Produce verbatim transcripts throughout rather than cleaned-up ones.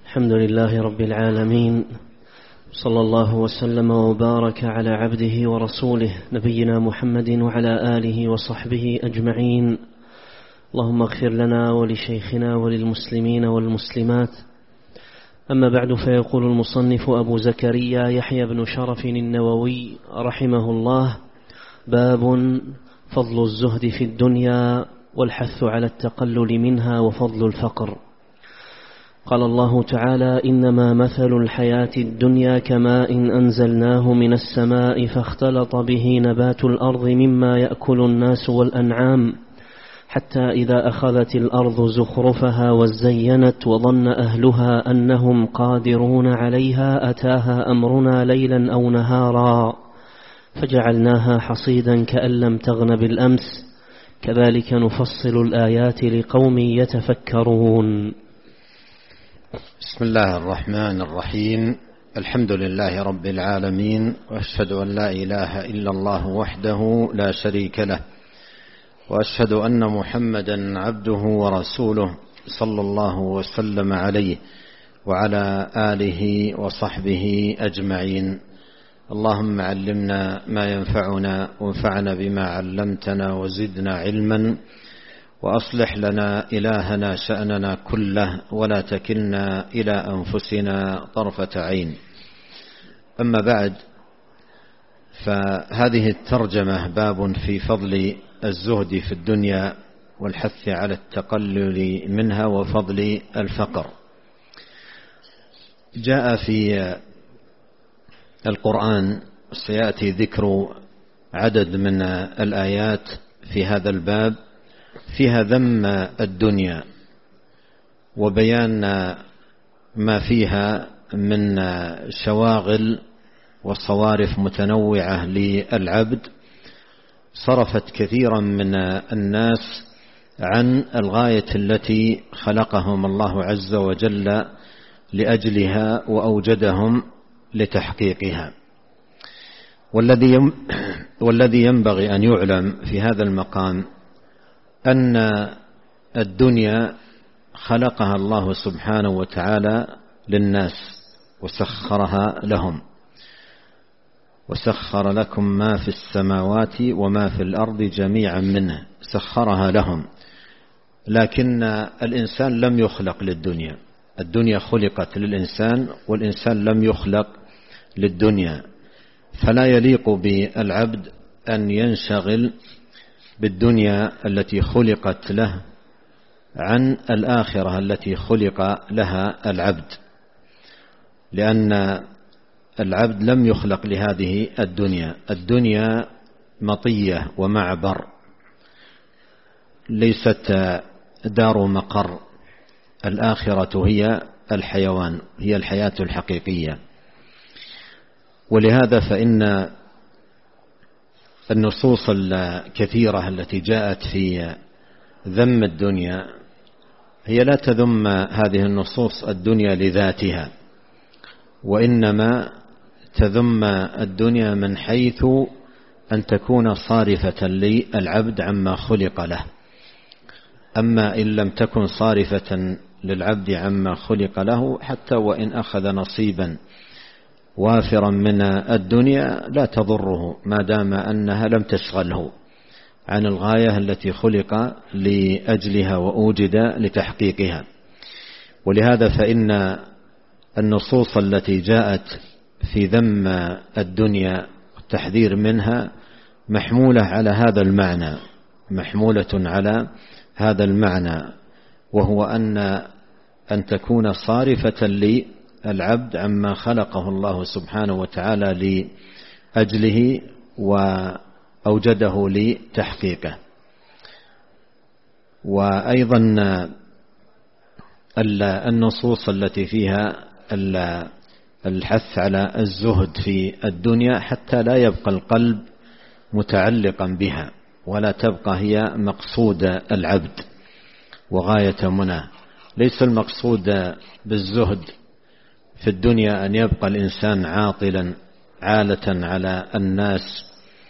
الحمد لله رب العالمين، صلى الله وسلم وبارك على عبده ورسوله نبينا محمد وعلى آله وصحبه أجمعين. اللهم اغفر لنا ولشيخنا وللمسلمين والمسلمات. أما بعد، فيقول المصنف أبو زكريا يحيى بن شرف النووي رحمه الله: باب فضل الزهد في الدنيا والحث على التقلل منها وفضل الفقر. قال الله تعالى: إنما مثل الحياة الدنيا كماء أنزلناه من السماء فاختلط به نبات الأرض مما يأكل الناس والأنعام حتى إذا أخذت الأرض زخرفها وزينت وظن أهلها أنهم قادرون عليها أتاها أمرنا ليلا أو نهارا فجعلناها حصيدا كأن لم تغن بالأمس كذلك نفصل الآيات لقوم يتفكرون. بسم الله الرحمن الرحيم. الحمد لله رب العالمين، وأشهد أن لا إله إلا الله وحده لا شريك له، وأشهد أن محمدا عبده ورسوله صلى الله وسلم عليه وعلى آله وصحبه أجمعين. اللهم علمنا ما ينفعنا وانفعنا بما علمتنا وزدنا علما، وأصلح لنا إلهنا شأننا كله ولا تكلنا إلى أنفسنا طرفة عين. أما بعد، فهذه الترجمة باب في فضل الزهد في الدنيا والحث على التقلل منها وفضل الفقر. جاء في القرآن، سيأتي ذكر عدد من الآيات في هذا الباب فيها ذم الدنيا وبيان ما فيها من شواغل وصوارف متنوعة للعبد صرفت كثيرا من الناس عن الغاية التي خلقهم الله عز وجل لأجلها وأوجدهم لتحقيقها. والذي والذي ينبغي أن يعلم في هذا المقام أن الدنيا خلقها الله سبحانه وتعالى للناس وسخرها لهم، وسخر لكم ما في السماوات وما في الأرض جميعا منه، سخرها لهم. لكن الإنسان لم يخلق للدنيا، الدنيا خلقت للإنسان والإنسان لم يخلق للدنيا، فلا يليق بالعبد أن ينشغل بالدنيا التي خلقت له عن الآخرة التي خلق لها العبد، لأن العبد لم يخلق لهذه الدنيا. الدنيا مطية ومعبر، ليست دار مقر. الآخرة هي الحيوان، هي الحياة الحقيقية. ولهذا فإن النصوص الكثيرة التي جاءت في ذم الدنيا هي لا تذم هذه النصوص الدنيا لذاتها، وإنما تذم الدنيا من حيث أن تكون صارفة للعبد عما خلق له. أما إن لم تكن صارفة للعبد عما خلق له، حتى وإن أخذ نصيبا وافرا من الدنيا لا تضره ما دام أنها لم تشغله عن الغاية التي خلق لأجلها وأوجد لتحقيقها. ولهذا فإن النصوص التي جاءت في ذم الدنيا والتحذير منها محمولة على هذا المعنى، محمولة على هذا المعنى، وهو أن أن تكون صارفة للعبد عما خلقه الله سبحانه وتعالى لأجله وأوجده لتحقيقه. وأيضا النصوص التي فيها الحث على الزهد في الدنيا حتى لا يبقى القلب متعلقا بها، ولا تبقى هي مقصود العبد وغاية مناه. ليس المقصود بالزهد في الدنيا أن يبقى الإنسان عاطلا عالة على الناس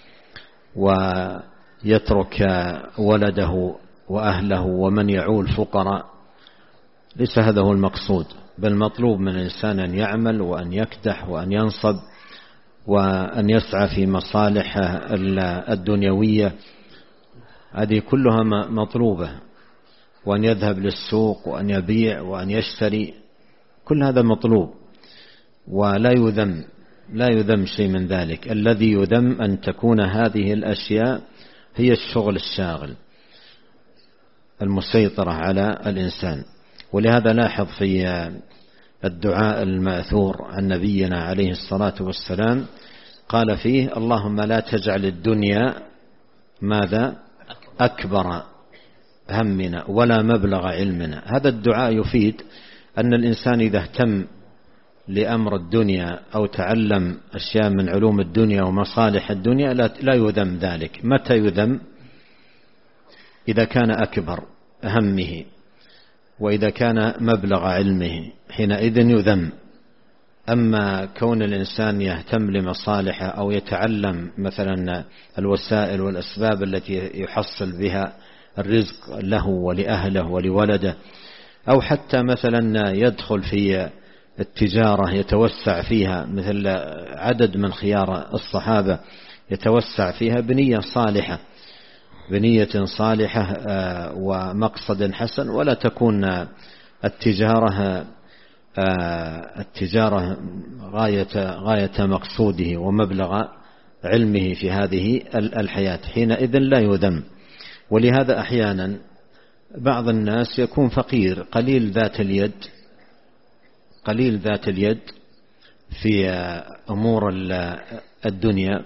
ويترك ولده وأهله ومن يعول فقراء، ليس هذا هو المقصود. بل مطلوب من الإنسان أن يعمل وأن يكدح وأن ينصب وأن يسعى في مصالحه الدنيوية، هذه كلها مطلوبة، وأن يذهب للسوق وأن يبيع وأن يشتري، كل هذا مطلوب ولا يذم لا يذم شيء من ذلك. الذي يذم أن تكون هذه الأشياء هي الشغل الشاغل المسيطرة على الإنسان. ولهذا لاحظ في الدعاء المأثور عن نبينا عليه الصلاة والسلام قال فيه: اللهم لا تجعل الدنيا ماذا أكبر همنا ولا مبلغ علمنا. هذا الدعاء يفيد أن الإنسان إذا اهتم لأمر الدنيا أو تعلم أشياء من علوم الدنيا ومصالح الدنيا لا يذم ذلك. متى يذم؟ إذا كان أكبر همه وإذا كان مبلغ علمه، حينئذ يذم. أما كون الإنسان يهتم لمصالحه أو يتعلم مثلا الوسائل والأسباب التي يحصل بها الرزق له ولأهله ولولده، أو حتى مثلا يدخل في التجارة يتوسع فيها، مثل عدد من خيار الصحابة يتوسع فيها بنية صالحة بنية صالحة ومقصد حسن، ولا تكون التجارة التجارة غاية غاية مقصوده ومبلغ علمه في هذه الحياة، حينئذ لا يذم. ولهذا أحيانا بعض الناس يكون فقير قليل ذات اليد قليل ذات اليد في أمور الدنيا،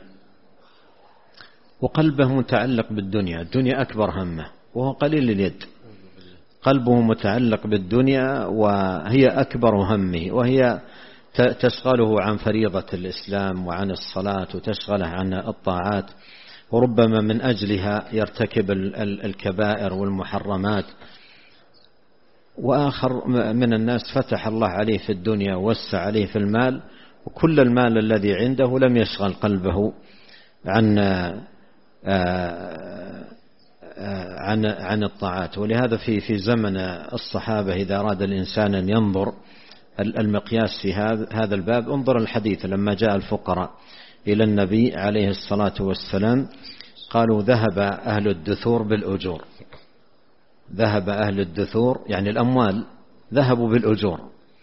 وقلبه متعلق بالدنيا، الدنيا أكبر همه، وهو قليل اليد، قلبه متعلق بالدنيا وهي أكبر همه، وهي تشغله عن فريضة الإسلام وعن الصلاة وتشغله عن الطاعات، وربما من أجلها يرتكب الكبائر والمحرمات. وآخر من الناس فتح الله عليه في الدنيا ووسع عليه في المال، وكل المال الذي عنده لم يشغل قلبه عن عن عن الطاعات. ولهذا في في زمن الصحابة إذا أراد الإنسان أن ينظر المقياس في هذا الباب، انظر الحديث لما جاء الفقراء إلى النبي عليه الصلاة والسلام قالوا: ذهب أهل الدثور بالأجور. ذهب أهل الدثور يعني الأموال ذهبوا بالأجور،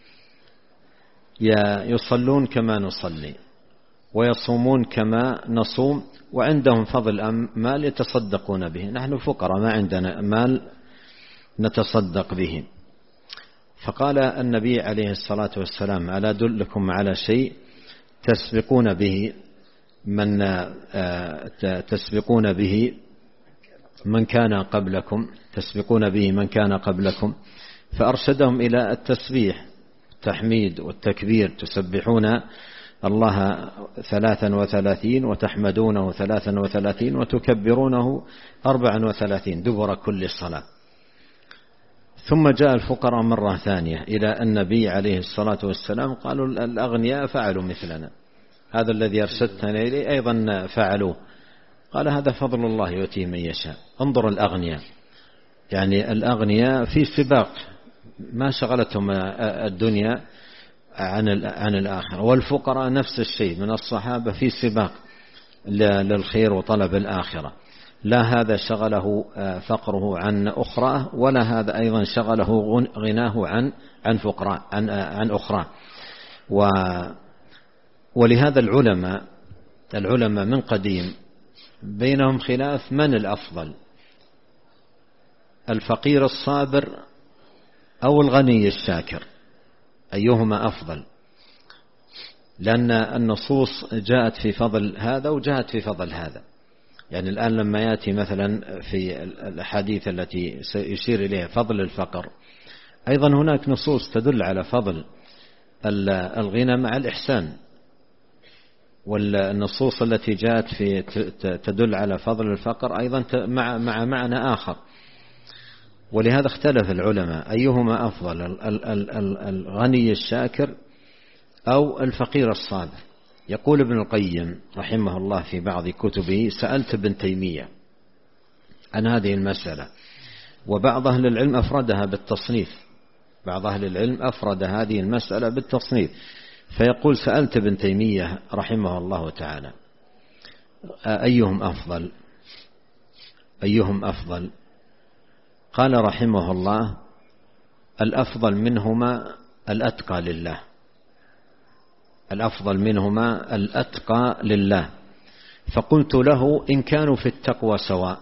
يصلون كما نصلي ويصومون كما نصوم، وعندهم فضل مال يتصدقون به، نحن فقراء ما عندنا مال نتصدق به. فقال النبي عليه الصلاة والسلام: ألا أدلكم على شيء تسبقون به من تسبقون به من كان قبلكم تسبقون به من كان قبلكم فأرشدهم إلى التسبيح التحميد والتكبير، تسبحون الله ثلاثا وثلاثين وتحمدونه ثلاثا وثلاثين وتكبرونه أربعا وثلاثين دبر كل صلاة. ثم جاء الفقراء مرة ثانية إلى النبي عليه الصلاة والسلام قالوا: الأغنياء فعلوا مثلنا، هذا الذي أرشدتنا إليه أيضا فعلوه. قال: هذا فضل الله يؤتيه من يشاء. انظر الأغنياء، يعني الأغنياء في سباق ما شغلتهم الدنيا عن عن الآخرة، والفقراء نفس الشيء من الصحابة في سباق للخير وطلب الآخرة، لا هذا شغله فقره عن أخرى، ولا هذا أيضا شغله غناه عن عن فقراء عن عن أخرى. ولهذا العلماء العلماء من قديم بينهم خلاف من الأفضل، الفقير الصابر أو الغني الشاكر، أيهما أفضل؟ لأن النصوص جاءت في فضل هذا وجاءت في فضل هذا. يعني الآن لما يأتي مثلا في الأحاديث التي يشير إليها فضل الفقر، أيضا هناك نصوص تدل على فضل الغنى مع الإحسان، والنصوص التي جاءت في تدل على فضل الفقر أيضا مع مع معنى آخر. ولهذا اختلف العلماء أيهما أفضل، الغني الشاكر أو الفقير الصابر. يقول ابن القيم رحمه الله في بعض كتبه: سألت ابن تيمية عن هذه المسألة، وبعض أهل العلم أفردها بالتصنيف بعض أهل العلم أفرد هذه المسألة بالتصنيف، فيقول: سألت ابن تيمية رحمه الله تعالى: أيهم أفضل أيهم أفضل قال رحمه الله: الأفضل منهما الأتقى لله الأفضل منهما الأتقى لله. فقلت له: إن كانوا في التقوى سواء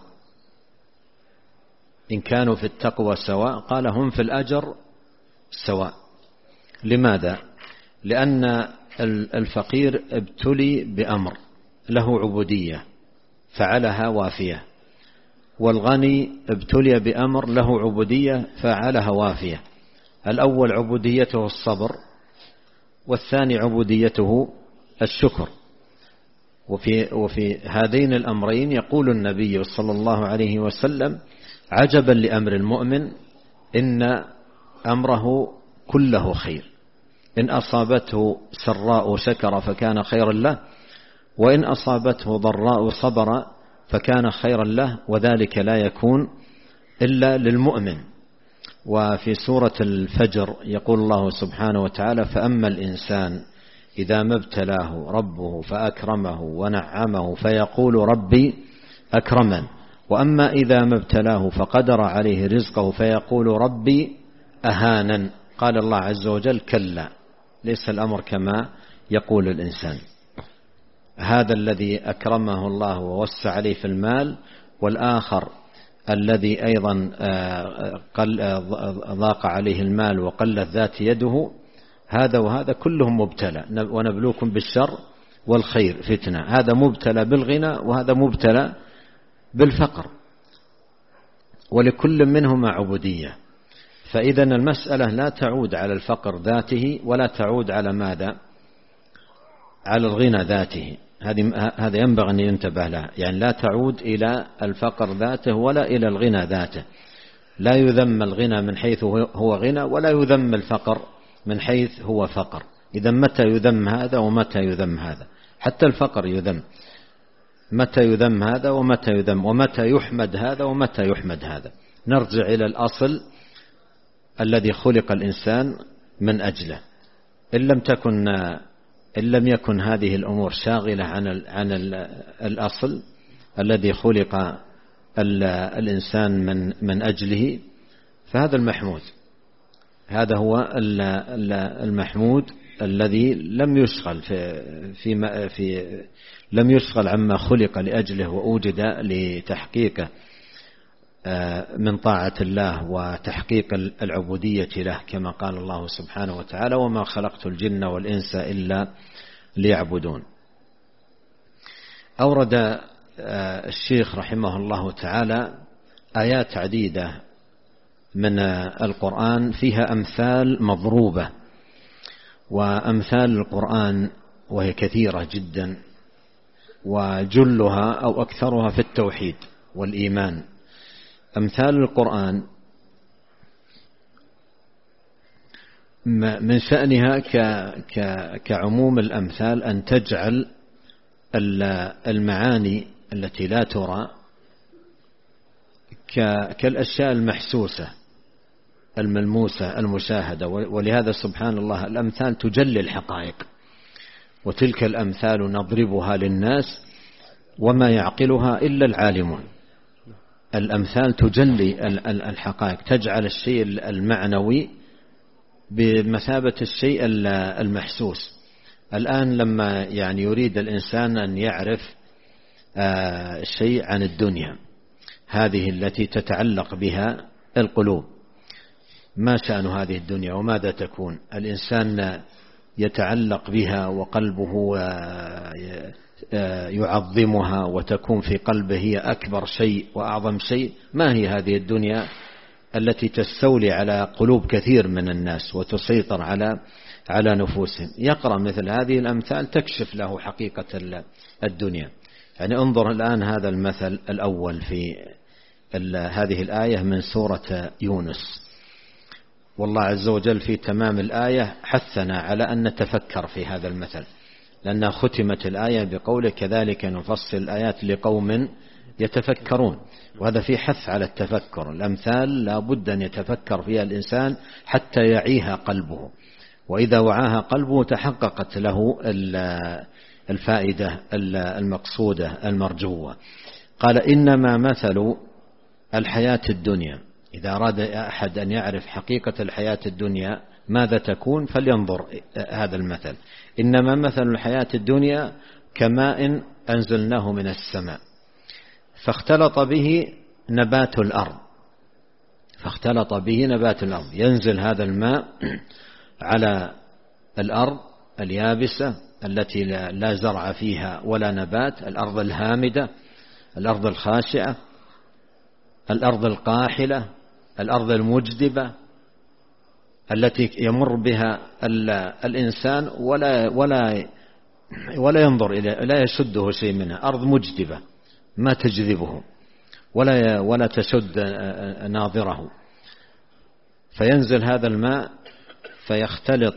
إن كانوا في التقوى سواء قال: هم في الأجر سواء. لماذا؟ لأن الفقير ابتلي بأمر له عبودية فعلها وافية، والغني ابتلي بأمر له عبودية فعلها وافية. الأول عبوديته الصبر، والثاني عبوديته الشكر. وفي, وفي هذين الأمرين يقول النبي صلى الله عليه وسلم: عجبا لأمر المؤمن إن أمره كله خير، إن أصابته سراء شكر فكان خيرا له، وإن أصابته ضراء صبر فكان خيرا له، وذلك لا يكون إلا للمؤمن. وفي سورة الفجر يقول الله سبحانه وتعالى: فأما الإنسان إذا ما ابتلاه ربه فأكرمه ونعمه فيقول ربي أكرمن، وأما إذا ما ابتلاه فقدر عليه رزقه فيقول ربي أهانن. قال الله عز وجل: كلا، ليس الأمر كما يقول الإنسان. هذا الذي أكرمه الله ووسع عليه في المال، والآخر الذي أيضا ضاق عليه المال وقلت ذات يده، هذا وهذا كلهم مبتلى. ونبلوكم بالشر والخير فتنة. هذا مبتلى بالغنى وهذا مبتلى بالفقر، ولكل منهما عبودية. فإذا المسألة لا تعود على الفقر ذاته ولا تعود على ماذا؟ على الغنى ذاته. هذا ينبغي أن ينتبه لها، يعني لا تعود إلى الفقر ذاته ولا إلى الغنى ذاته. لا يذم الغنى من حيث هو غنى، ولا يذم الفقر من حيث هو فقر. إذا متى يذم هذا ومتى يذم هذا؟ حتى الفقر يذم، متى يذم هذا ومتى يذم، ومتى يحمد هذا ومتى يحمد هذا. نرجع إلى الأصل الذي خلق الإنسان من أجله. إن لم تكن إن لم يكن هذه الأمور شاغلة عن عن الأصل الذي خلق الإنسان من من أجله، فهذا المحمود. هذا هو المحمود الذي لم يشغل في في في لم يشغل عما خلق لأجله وأوجد لتحقيقه من طاعة الله وتحقيق العبودية له، كما قال الله سبحانه وتعالى: وما خلقت الجن والإنس إلا ليعبدون. أورد الشيخ رحمه الله تعالى آيات عديدة من القرآن فيها أمثال مضروبة، وأمثال القرآن وهي كثيرة جدا، وجلها أو أكثرها في التوحيد والإيمان. أمثال القرآن من شأنها كعموم الأمثال أن تجعل المعاني التي لا ترى كالأشياء المحسوسة الملموسة المشاهدة. ولهذا سبحان الله الأمثال تجلي الحقائق، وتلك الأمثال نضربها للناس وما يعقلها إلا العالمون. الأمثال تجلي الحقائق، تجعل الشيء المعنوي بمثابة الشيء المحسوس. الآن لما يعني يريد الإنسان أن يعرف شيء عن الدنيا هذه التي تتعلق بها القلوب، ما شأن هذه الدنيا وماذا تكون؟ الإنسان يتعلق بها وقلبه يعظمها وتكون في قلبه هي أكبر شيء وأعظم شيء. ما هي هذه الدنيا التي تستولي على قلوب كثير من الناس وتسيطر على على نفوسهم؟ يقرأ مثل هذه الأمثال تكشف له حقيقة الدنيا. يعني انظر الآن هذا المثل الأول في هذه الآية من سورة يونس، والله عز وجل في تمام الآية حثنا على أن نتفكر في هذا المثل، لأنها ختمت الآية بقوله: كذلك نفصل الآيات لقوم يتفكرون، وهذا في حث على التفكر. الأمثال لا بد أن يتفكر فيها الإنسان حتى يعيها قلبه، وإذا وعاها قلبه تحققت له الفائدة المقصودة المرجوة. قال إنما مثل الحياة الدنيا، إذا أراد أحد أن يعرف حقيقة الحياة الدنيا ماذا تكون فلينظر هذا المثل. إنما مثل الحياة الدنيا كماء أنزلناه من السماء فاختلط به نبات الأرض فاختلط به نبات الأرض ينزل هذا الماء على الأرض اليابسة التي لا زرع فيها ولا نبات، الأرض الهامدة، الأرض الخاشعة، الأرض القاحلة، الأرض المجدبة التي يمر بها الإنسان ولا ولا ولا ينظر إليه، لا يشده شيء منها، أرض مجدبة ما تجذبه ولا ولا تشد ناظره. فينزل هذا الماء فيختلط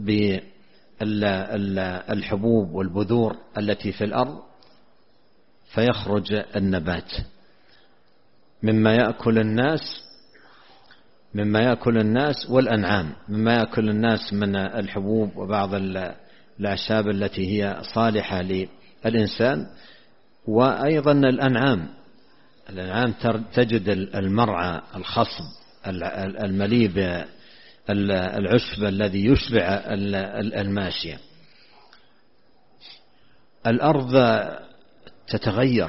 بالحبوب والبذور التي في الأرض فيخرج النبات مما يأكل الناس مما يأكل الناس والأنعام، مما يأكل الناس من الحبوب وبعض الأعشاب التي هي صالحة للإنسان، وأيضا الأنعام الأنعام تجد المرعى الخصب المليء بالعشب الذي يشبع الماشية. الأرض تتغير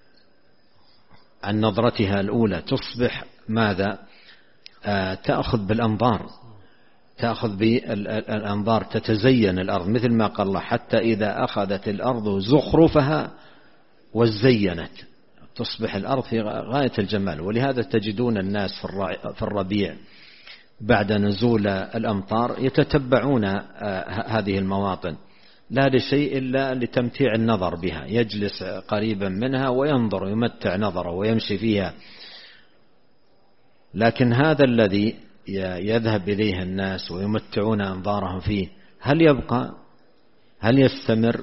عن نظرتها الأولى، تصبح ماذا؟ آه تأخذ بالأنظار تأخذ بالأنظار تتزين الأرض مثل ما قال الله: حتى إذا أخذت الأرض زخرفها وزينت، تصبح الأرض في غاية الجمال. ولهذا تجدون الناس في الربيع بعد نزول الأمطار يتتبعون آه هذه المواطن، لا لشيء إلا لتمتيع النظر بها، يجلس قريبا منها وينظر يمتع نظره ويمشي فيها. لكن هذا الذي يذهب إليه الناس ويمتعون أنظارهم فيه هل يبقى؟ هل يستمر؟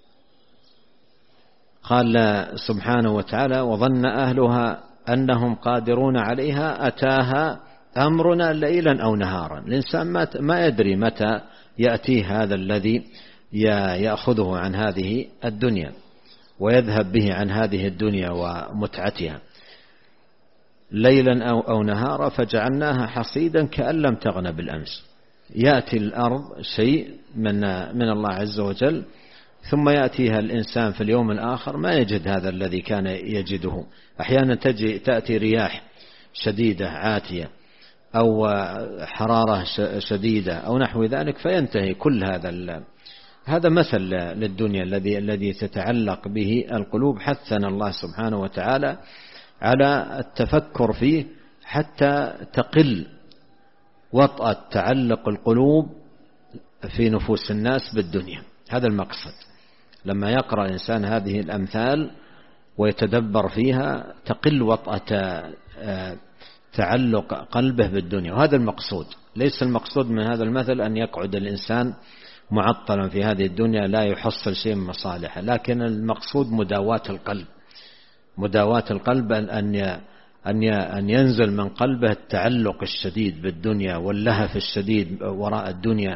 قال سبحانه وتعالى: وظن أهلها أنهم قادرون عليها أتاها أمرنا ليلا أو نهارا. الإنسان ما يدري متى يأتي هذا الذي يأخذه عن هذه الدنيا ويذهب به عن هذه الدنيا ومتعتها. ليلا أو, أو نهارا فجعلناها حصيدا كأن لم تغن بالأمس. يأتي الأرض شيء من, من الله عز وجل، ثم يأتيها الإنسان في اليوم الآخر ما يجد هذا الذي كان يجده. أحيانا تجي تأتي رياح شديدة عاتية أو حرارة شديدة أو نحو ذلك فينتهي كل هذا. هذا مثل للدنيا الذي الذي تتعلق به القلوب. حثنا الله سبحانه وتعالى على التفكر فيه حتى تقل وطأة تعلق القلوب في نفوس الناس بالدنيا. هذا المقصد. لما يقرأ الإنسان هذه الأمثال ويتدبر فيها تقل وطأة تعلق قلبه بالدنيا، وهذا المقصود. ليس المقصود من هذا المثل أن يقعد الإنسان معطلا في هذه الدنيا لا يحصل شيء من مصالحه، لكن المقصود مداواة القلب مداواة القلب أن أن أن ينزل من قلبه التعلق الشديد بالدنيا واللهف الشديد وراء الدنيا،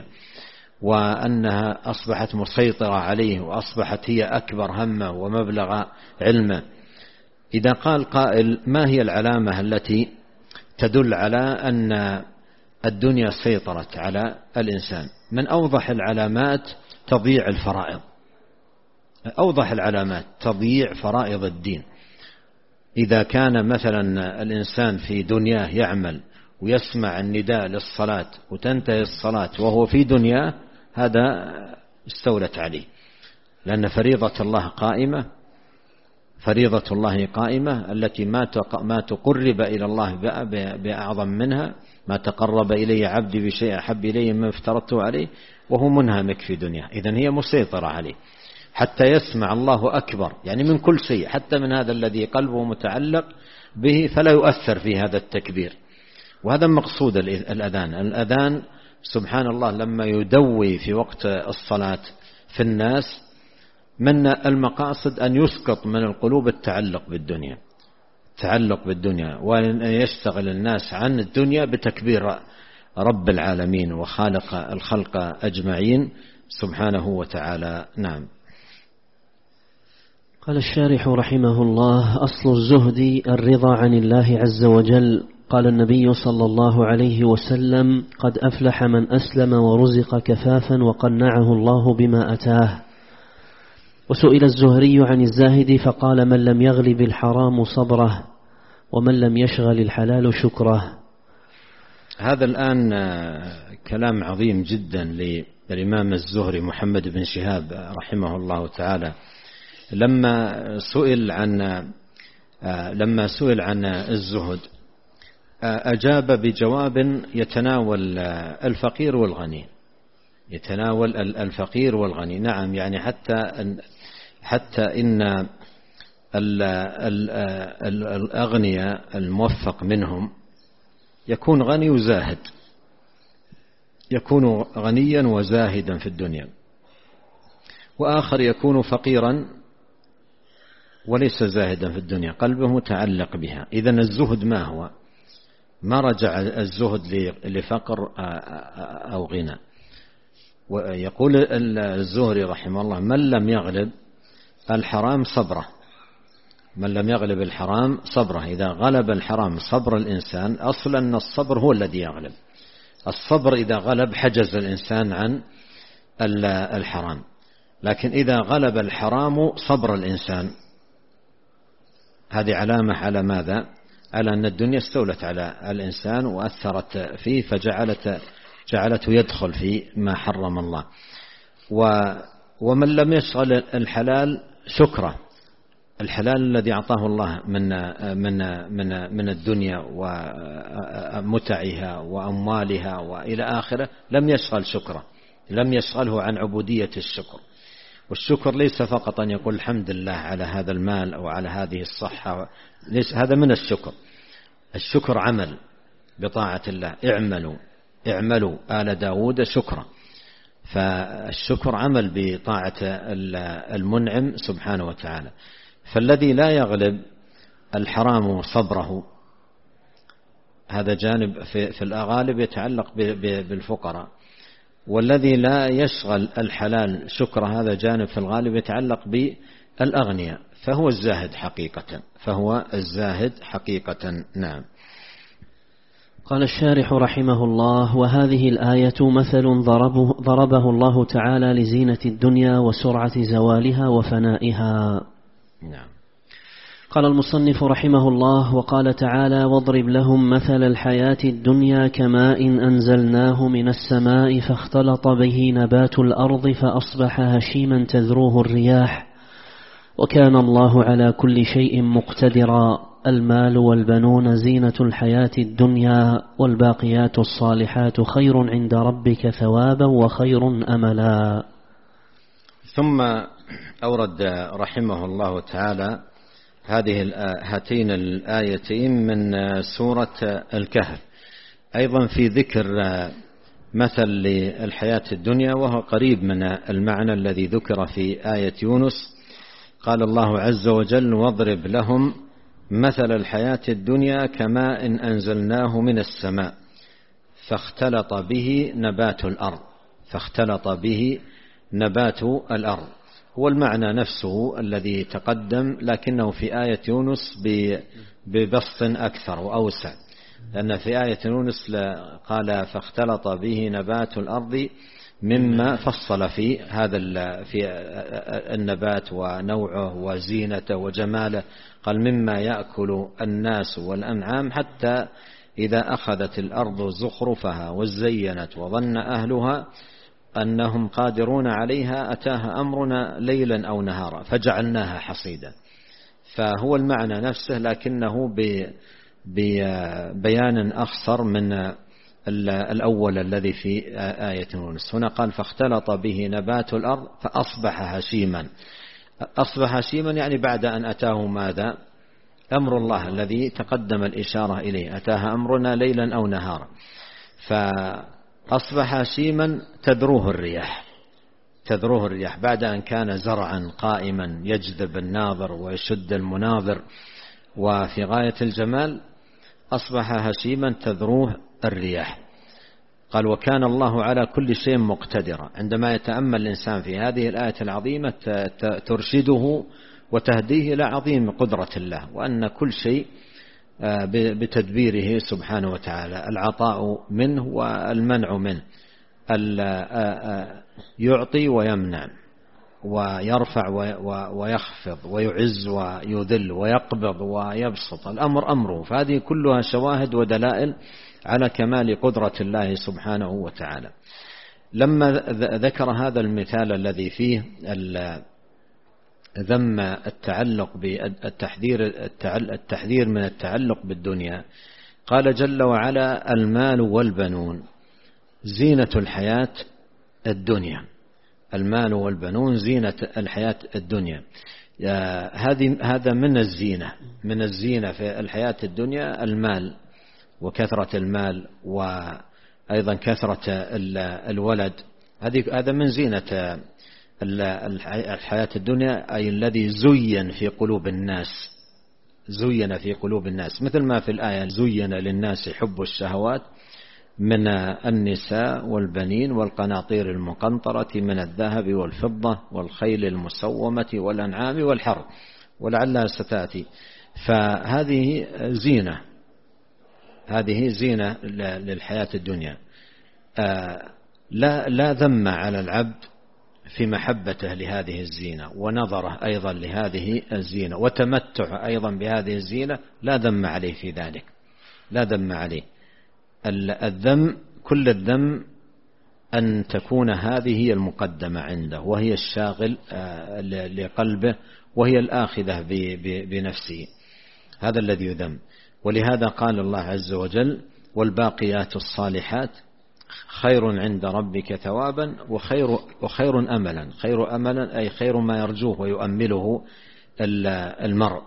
وأنها أصبحت مسيطرة عليه وأصبحت هي أكبر همه ومبلغ علمه. إذا قال قائل: ما هي العلامة التي تدل على أن الدنيا سيطرت على الإنسان؟ من أوضح العلامات تضييع الفرائض. أوضح العلامات تضييع فرائض الدين. إذا كان مثلا الإنسان في دنياه يعمل ويسمع النداء للصلاة وتنتهي الصلاة وهو في دنياه، هذا استولت عليه، لأن فريضة الله قائمة فريضة الله قائمة التي ما تقرب إلى الله بأعظم منها، ما تقرب إلي عبدي بشيء أحب إلي مما افترضته عليه، وهو منهمك في دنياه. إذن هي مسيطرة عليه حتى يسمع الله أكبر، يعني من كل شيء، حتى من هذا الذي قلبه متعلق به فلا يؤثر في هذا التكبير. وهذا مقصود الأذان. الأذان سبحان الله لما يدوي في وقت الصلاة في الناس من المقاصد أن يسقط من القلوب التعلق بالدنيا تعلق بالدنيا وأن يشتغل الناس عن الدنيا بتكبير رب العالمين وخالق الخلق أجمعين سبحانه وتعالى. نعم. قال الشارح رحمه الله: أصل الزهد الرضا عن الله عز وجل. قال النبي صلى الله عليه وسلم: قد أفلح من أسلم ورزق كفافا وقنعه الله بما أتاه. وسئل الزهري عن الزاهد فقال: من لم يغلب الحرام صبره ومن لم يشغل الحلال شكره. هذا الآن كلام عظيم جدا للإمام الزهري محمد بن شهاب رحمه الله تعالى، لما سئل عن لما سئل عن الزهد أجاب بجواب يتناول الفقير والغني يتناول الفقير والغني. نعم، يعني حتى حتى إن الأغنياء الموفق منهم يكون غني وزاهد، يكون غنيا وزاهدا في الدنيا، وآخر يكون فقيرا وليس زاهدا في الدنيا، قلبه متعلق بها. إذن الزهد ما هو؟ ما رجع الزهد لفقر أو غنى. ويقول الزهري رحمه الله: من لم يغلب الحرام صبره من لم يغلب الحرام صبره. إذا غلب الحرام صبر الإنسان، أصلا الصبر هو الذي يغلب. الصبر إذا غلب حجز الإنسان عن الحرام، لكن إذا غلب الحرام صبر الإنسان، هذه علامة على ماذا؟ على أن الدنيا استولت على الإنسان وأثرت فيه، فجعلت جعلته يدخل في ما حرم الله. ومن لم يشغل الحلال شكره، الحلال الذي أعطاه الله من من من من الدنيا ومتعها وأموالها وإلى آخره، لم يشغل شكره، لم يشغله عن عبودية الشكر. والشكر ليس فقط أن يقول الحمد لله على هذا المال أو على هذه الصحة، ليس هذا من الشكر. الشكر عمل بطاعة الله. اعملوا اعملوا آل داود شكرا. فالشكر عمل بطاعة المنعم سبحانه وتعالى. فالذي لا يغلب الحرام صبره، هذا جانب في الغالب يتعلق بالفقراء. والذي لا يشغل الحلال شكر، هذا جانب في الغالب يتعلق بالأغنياء، فهو الزاهد حقيقة فهو الزاهد حقيقة. نعم. قال الشارح رحمه الله: وهذه الآية مثل ضربه, ضربه الله تعالى لزينة الدنيا وسرعة زوالها وفنائها. نعم. قال المصنف رحمه الله: وقال تعالى: واضرب لهم مثل الحياة الدنيا كماء أنزلناه من السماء فاختلط به نبات الأرض فأصبح هشيما تذروه الرياح وكان الله على كل شيء مقتدرا. المال والبنون زينة الحياة الدنيا والباقيات الصالحات خير عند ربك ثوابا وخير أملا. ثم أورد رحمه الله تعالى هذه هاتين الآيتين من سورة الكهف، أيضا في ذكر مثل للحياة الدنيا، وهو قريب من المعنى الذي ذكر في آية يونس. قال الله عز وجل: واضرب لهم مثل الحياة الدنيا كماء أنزلناه من السماء فاختلط به نبات الأرض فاختلط به نبات الأرض. هو المعنى نفسه الذي تقدم، لكنه في آية يونس ببسط أكثر وأوسع، لأن في آية يونس قال فاختلط به نبات الأرض مما فصل في هذا في النبات ونوعه وزينته وجماله، قال مما يأكل الناس والأنعام حتى إذا أخذت الأرض زخرفها وزينت وظن أهلها أنهم قادرون عليها أتاها أمرنا ليلا أو نهارا فجعلناها حصيدا. فهو المعنى نفسه، لكنه ببيان أخصر من الأول الذي في آية يونس. هنا قال فاختلط به نبات الأرض فأصبح هشيما. أصبح هشيما يعني بعد أن أتاه ماذا؟ أمر الله الذي تقدم الإشارة إليه، أتاها أمرنا ليلا أو نهارا. فأصبح هشيما تذروه الرياح، تذروه الرياح بعد أن كان زرعا قائما يجذب الناظر ويشد المناظر وفي غاية الجمال، أصبح هشيما تذروه الرياح. قال وكان الله على كل شيء مقتدرا. عندما يتأمل الإنسان في هذه الآية العظيمة ترشده وتهديه إلى عظيم قدرة الله، وأن كل شيء بتدبيره سبحانه وتعالى، العطاء منه والمنع منه، يعطي ويمنع ويرفع ويخفض ويعز ويذل ويقبض ويبسط، الأمر أمره. فهذه كلها شواهد ودلائل على كمال قدرة الله سبحانه وتعالى. لما ذكر هذا المثال الذي فيه ذم التعلق بالتحذير التحذير من التعلق بالدنيا، قال جل وعلا المال والبنون زينة الحياة الدنيا. المال والبنون زينة الحياة الدنيا. هذه هذا من الزينة من الزينة في الحياة الدنيا المال وكثرة المال، وأيضا كثرة الولد. هذا من زينة الحياة الدنيا، أي الذي زين في قلوب الناس زين في قلوب الناس مثل ما في الآية زين للناس حب الشهوات من النساء والبنين والقناطير المقنطرة من الذهب والفضة والخيل المسومة والأنعام والحرث، ولعلها ستأتي. فهذه زينة هذه زينة للحياة الدنيا. لا لا ذم على العبد في محبته لهذه الزينة ونظره أيضا لهذه الزينة وتمتع أيضا بهذه الزينة، لا ذم عليه في ذلك، لا ذم عليه. الذم كل الذم أن تكون هذه هي المقدمة عنده وهي الشاغل لقلبه وهي الآخذة بنفسه، هذا الذي يذم. ولهذا قال الله عز وجل والباقيات الصالحات خير عند ربك ثوابا وخير, وخير أملا. خير أملا أي خير ما يرجوه ويؤمله المرء.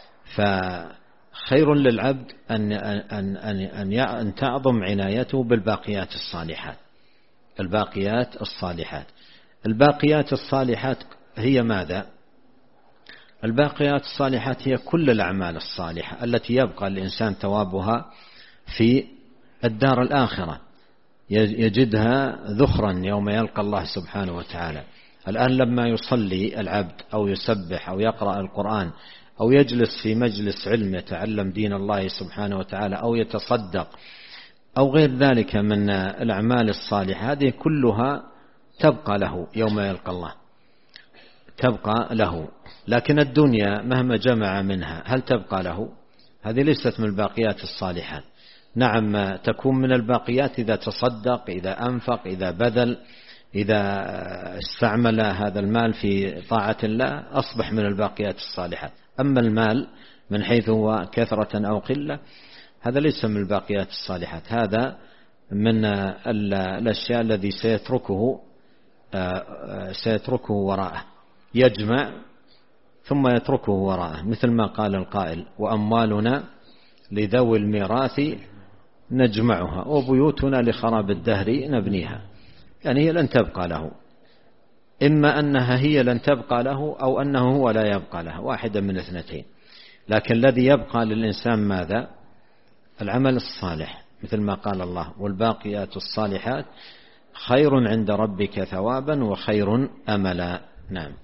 فخير للعبد أن, أن, أن, أن تعظم عنايته بالباقيات الصالحات. الباقيات الصالحات الباقيات الصالحات هي ماذا؟ الباقيات الصالحات هي كل الأعمال الصالحة التي يبقى الإنسان ثوابها في الدار الآخرة، يجدها ذخرا يوم يلقى الله سبحانه وتعالى. الآن لما يصلي العبد أو يسبح أو يقرأ القرآن أو يجلس في مجلس علم يتعلم دين الله سبحانه وتعالى أو يتصدق أو غير ذلك من الأعمال الصالحة، هذه كلها تبقى له يوم يلقى الله، تبقى له. لكن الدنيا مهما جمع منها هل تبقى له؟ هذه ليست من الباقيات الصالحات. نعم تكون من الباقيات إذا تصدق، إذا أنفق، إذا بذل، إذا استعمل هذا المال في طاعة الله أصبح من الباقيات الصالحات. أما المال من حيث هو كثرة أو قلة هذا ليس من الباقيات الصالحات، هذا من الأشياء الذي سيتركه سيتركه وراءه، يجمع ثم يتركه وراءه، مثل ما قال القائل وأموالنا لذوي الميراث نجمعها وبيوتنا لخراب الدهر نبنيها. يعني هي لن تبقى له، إما أنها هي لن تبقى له أو أنه هو لا يبقى له، واحدة من اثنتين. لكن الذي يبقى للإنسان ماذا؟ العمل الصالح، مثل ما قال الله والباقيات الصالحات خير عند ربك ثوابا وخير أملا. نعم.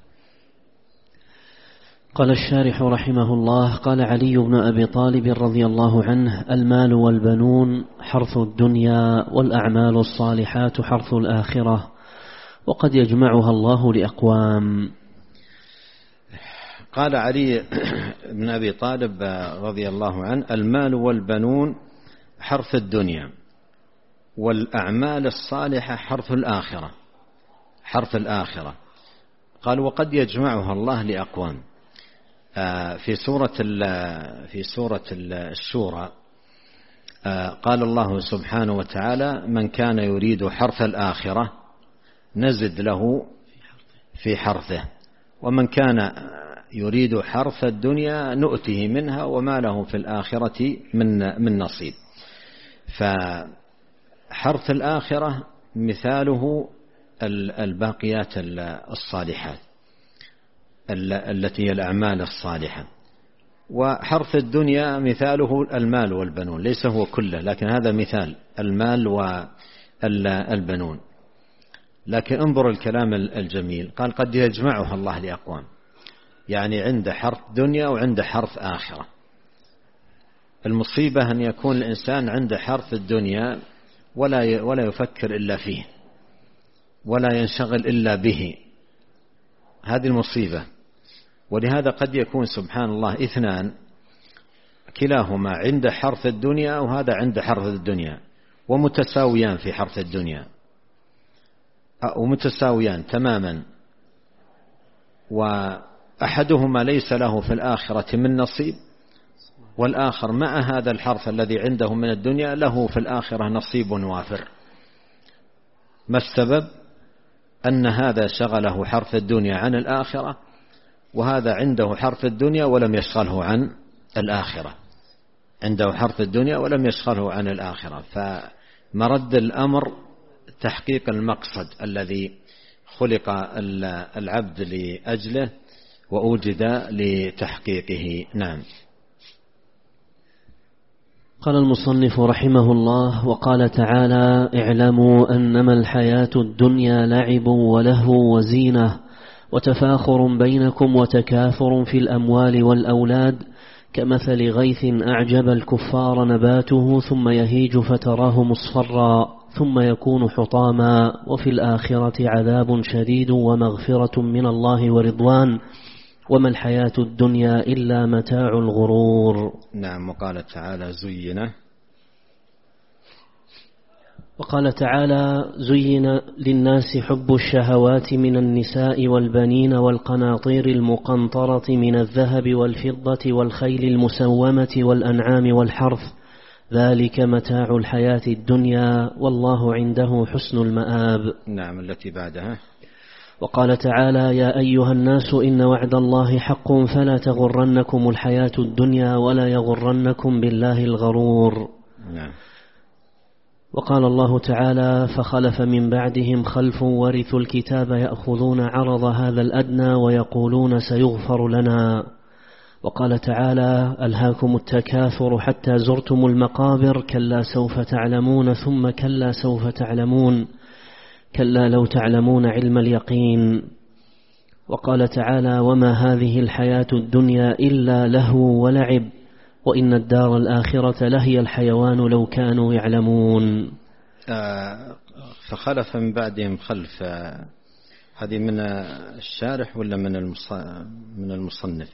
قال الشارح رحمه الله قال علي بن أبي طالب رضي الله عنه المال والبنون حرث الدنيا والأعمال الصالحات حرث الآخرة وقد يجمعها الله لأقوام. قال علي بن أبي طالب رضي الله عنه المال والبنون حرث الدنيا والأعمال الصالحة حرث الآخرة حرث الآخرة قال وقد يجمعها الله لأقوام. في سورة في سورة الشورى قال الله سبحانه وتعالى من كان يريد حرث الآخرة نزد له في حرثه ومن كان يريد حرث الدنيا نؤته منها وما له في الآخرة من من نصيب. فحرث الآخرة مثاله الباقيات الصالحات التي هي الأعمال الصالحة. وحرث الدنيا مثاله المال والبنون، ليس هو كله لكن هذا مثال المال والبنون. لكن انظر الكلام الجميل، قال قد يجمعها الله لأقوام، يعني عند حرث دنيا وعند حرث آخرة. المصيبة أن يكون الإنسان عند حرث الدنيا ولا ولا يفكر إلا فيه ولا ينشغل إلا به، هذه المصيبة. ولهذا قد يكون سبحان الله اثنان كلاهما عند حرث الدنيا وهذا عند حرث الدنيا ومتساويان في حرث الدنيا ومتساويان تماما، وأحدهما ليس له في الآخرة من نصيب، والآخر مع هذا الحرث الذي عنده من الدنيا له في الآخرة نصيب وافر. ما السبب؟ أن هذا شغله حرث الدنيا عن الآخرة، وهذا عنده حرث الدنيا ولم يشغله عن الآخرة، عنده حرث الدنيا ولم يشغله عن الآخرة. فمرد الأمر تحقيق المقصد الذي خلق العبد لأجله وأوجد لتحقيقه. نعم. قال المصنف رحمه الله: وقال تعالى: اعلموا أنما الحياة الدنيا لعب ولهو وزينة وتفاخر بينكم وتكاثر في الأموال والأولاد كمثل غيث أعجب الكفار نباته ثم يهيج فتراه مصفرا ثم يكون حطاما وفي الآخرة عذاب شديد ومغفرة من الله ورضوان وما الحياة الدنيا إلا متاع الغرور. نعم. وقال تعالى: زين وقال تعالى: زين للناس حب الشهوات من النساء والبنين والقناطير المقنطرة من الذهب والفضة والخيل المسومة والأنعام والحرث ذلك متاع الحياة الدنيا والله عنده حسن المآب. نعم. التي بعدها: وقال تعالى: يا أيها الناس إن وعد الله حق فلا تغرنكم الحياة الدنيا ولا يغرنكم بالله الغرور. نعم. وقال الله تعالى: فخلف من بعدهم خلف ورثوا الكتاب يأخذون عرض هذا الأدنى ويقولون سيغفر لنا. وقال تعالى: ألهاكم التكاثر حتى زرتم المقابر كلا سوف تعلمون ثم كلا سوف تعلمون كلا لو تعلمون علم اليقين. وقال تعالى: وما هذه الحياة الدنيا إلا لهو ولعب وإن الدار الآخرة لهي الحيوان لو كانوا يعلمون. آه فخلف من بعدهم خلف، آه هذه من الشارح ولا من من المصنف؟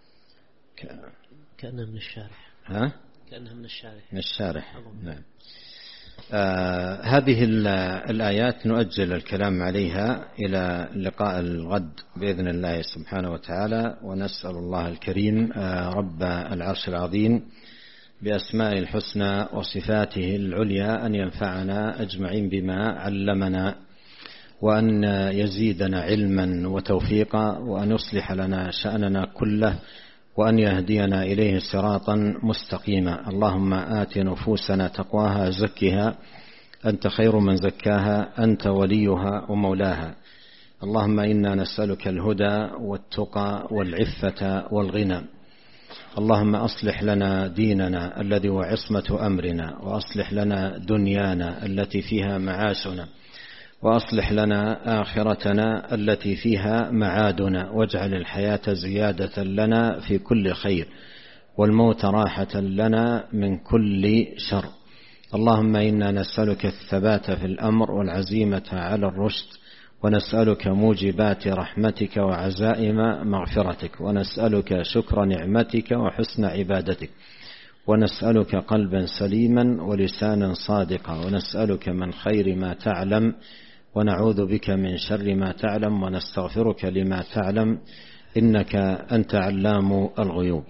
كأنها من الشارح. ها؟ كأنها من الشارح. من الشارح. نعم. آه هذه الآيات نؤجل الكلام عليها إلى لقاء الغد بإذن الله سبحانه وتعالى، ونسأل الله الكريم آه رب العرش العظيم بأسماء الحسنى وصفاته العليا أن ينفعنا أجمعين بما علمنا، وأن يزيدنا علما وتوفيقا، وأن يصلح لنا شأننا كله، وأن يهدينا إليه صراطا مستقيما. اللهم آت نفوسنا تقواها زكها أنت خير من زكاها أنت وليها ومولاها. اللهم إنا نسألك الهدى والتقى والعفة والغنى. اللهم أصلح لنا ديننا الذي هو عصمة أمرنا، وأصلح لنا دنيانا التي فيها معاشنا، وأصلح لنا آخرتنا التي فيها معادنا، واجعل الحياة زيادة لنا في كل خير والموت راحة لنا من كل شر. اللهم إنا نسألك الثبات في الأمر والعزيمة على الرشد، ونسألك موجبات رحمتك وعزائم مغفرتك، ونسألك شكر نعمتك وحسن عبادتك، ونسألك قلبا سليما ولسانا صادقا، ونسألك من خير ما تعلم ونعوذ بك من شر ما تعلم، ونستغفرك لما تعلم إنك أنت علام الغيوب.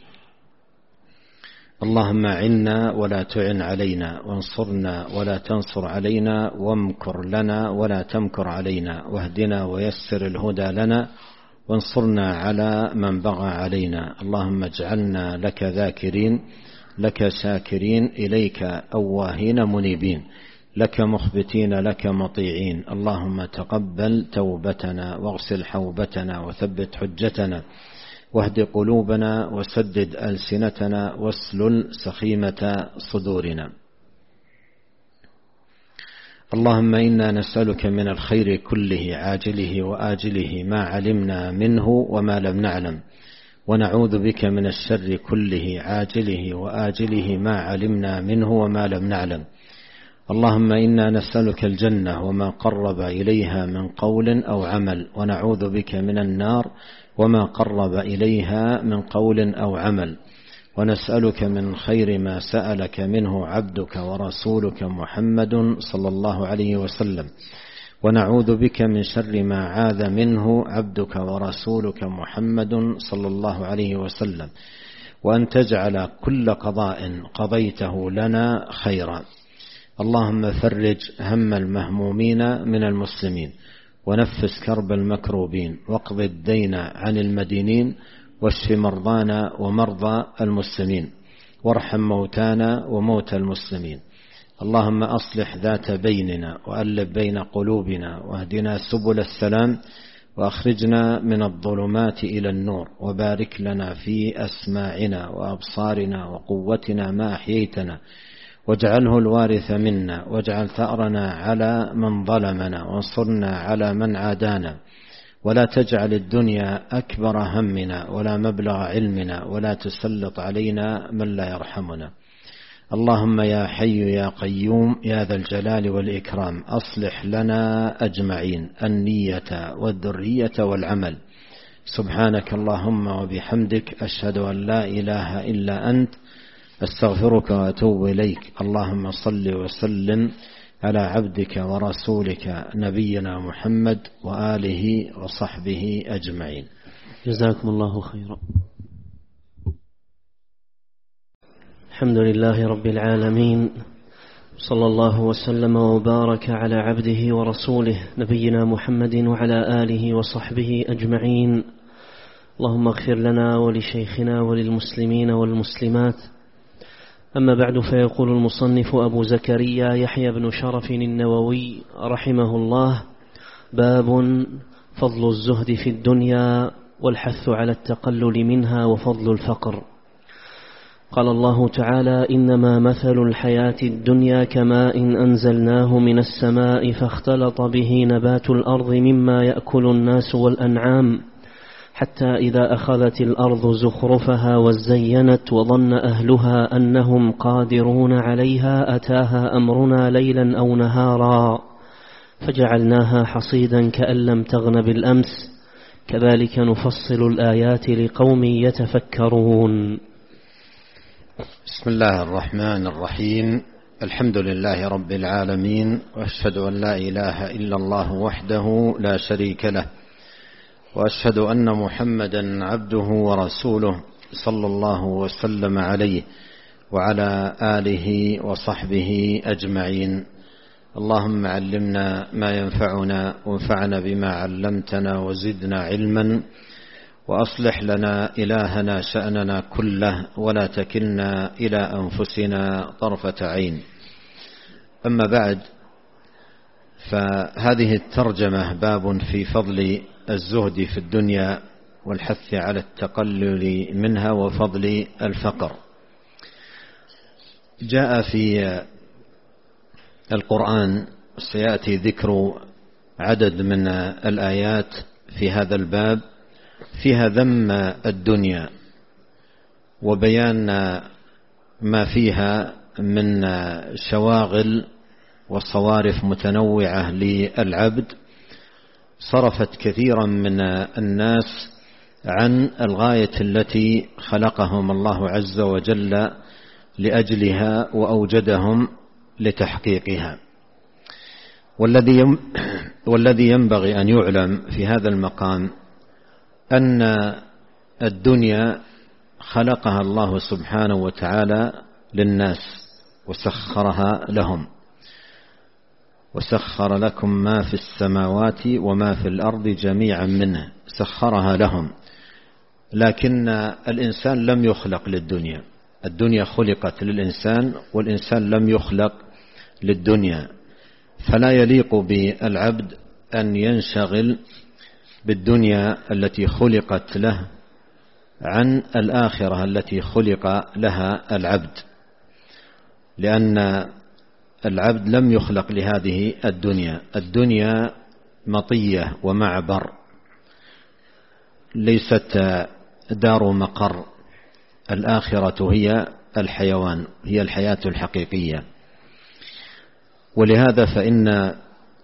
اللهم عنا ولا تعن علينا، وانصرنا ولا تنصر علينا، وامكر لنا ولا تمكر علينا، واهدنا ويسر الهدى لنا، وانصرنا على من بغى علينا. اللهم اجعلنا لك ذاكرين لك شاكرين إليك أواهين منيبين، لك مخبتين لك مطيعين. اللهم تقبل توبتنا واغسل حوبتنا وثبت حجتنا واهد قلوبنا وسدد ألسنتنا واسلل سخيمة صدورنا. اللهم إنا نسألك من الخير كله عاجله وآجله ما علمنا منه وما لم نعلم، ونعوذ بك من الشر كله عاجله وآجله ما علمنا منه وما لم نعلم. اللهم إنا نسألك الجنة وما قرب إليها من قول أو عمل، ونعوذ بك من النار وما قرب إليها من قول أو عمل، ونسألك من خير ما سألك منه عبدك ورسولك محمد صلى الله عليه وسلم، ونعوذ بك من شر ما عاذ منه عبدك ورسولك محمد صلى الله عليه وسلم، وأن تجعل كل قضاء قضيته لنا خيرا. اللهم فرج هم المهمومين من المسلمين، ونفس كرب المكروبين، واقض الدين عن المدينين، واشف مرضانا ومرضى المسلمين، وارحم موتانا وموتى المسلمين. اللهم أصلح ذات بيننا وألف بين قلوبنا، واهدنا سبل السلام، وأخرجنا من الظلمات إلى النور، وبارك لنا في أسماعنا وأبصارنا وقوتنا ما أحييتنا، واجعله الوارث منا، واجعل ثأرنا على من ظلمنا، وانصرنا على من عادانا، ولا تجعل الدنيا أكبر همنا ولا مبلغ علمنا، ولا تسلط علينا من لا يرحمنا. اللهم يا حي يا قيوم يا ذا الجلال والإكرام، أصلح لنا أجمعين النية والذرية والعمل. سبحانك اللهم وبحمدك، أشهد أن لا إله إلا أنت، أستغفرك وأتوب إليك. اللهم صل وسلم على عبدك ورسولك نبينا محمد وآله وصحبه أجمعين. جزاكم الله خيرا. الحمد لله رب العالمين، صلى الله وسلم وبارك على عبده ورسوله نبينا محمد وعلى آله وصحبه أجمعين. اللهم اغفر لنا ولشيخنا وللمسلمين والمسلمات. أما بعد، فيقول المصنف أبو زكريا يحيى بن شرف النووي رحمه الله: باب فضل الزهد في الدنيا والحث على التقلل منها وفضل الفقر. قال الله تعالى: إنما مثل الحياة الدنيا كماء أنزلناه من السماء فاختلط به نبات الأرض مما يأكل الناس والأنعام، حتى إذا أخذت الأرض زخرفها وزينت وظن أهلها أنهم قادرون عليها أتاها أمرنا ليلا أو نهارا فجعلناها حصيدا كأن لم تغن بالأمس، كذلك نفصل الآيات لقوم يتفكرون. بسم الله الرحمن الرحيم. الحمد لله رب العالمين، وأشهد أن لا إله إلا الله وحده لا شريك له، وأشهد أن محمدا عبده ورسوله صلى الله وسلم عليه وعلى آله وصحبه أجمعين. اللهم علمنا ما ينفعنا، وانفعنا بما علمتنا، وزدنا علما، وأصلح لنا إلهنا شأننا كله، ولا تكلنا إلى أنفسنا طرفة عين. أما بعد، فهذه الترجمة باب في فضل الزهد في الدنيا والحث على التقلل منها وفضل الفقر. جاء في القرآن، سيأتي ذكر عدد من الآيات في هذا الباب فيها ذم الدنيا وبيان ما فيها من شواغل وصوارف متنوعة للعبد، صرفت كثيرا من الناس عن الغاية التي خلقهم الله عز وجل لأجلها وأوجدهم لتحقيقها. والذي والذي ينبغي أن يعلم في هذا المقام أن الدنيا خلقها الله سبحانه وتعالى للناس وسخرها لهم، وسخر لكم ما في السماوات وما في الأرض جميعا منه، سخرها لهم. لكن الإنسان لم يخلق للدنيا، الدنيا خلقت للإنسان، والإنسان لم يخلق للدنيا. فلا يليق بالعبد أن ينشغل بالدنيا التي خلقت له عن الآخرة التي خلق لها العبد، لأن العبد لم يخلق لهذه الدنيا. الدنيا مطية ومعبر، ليست دار مقر. الآخرة هي الحيوان، هي الحياة الحقيقية. ولهذا فإن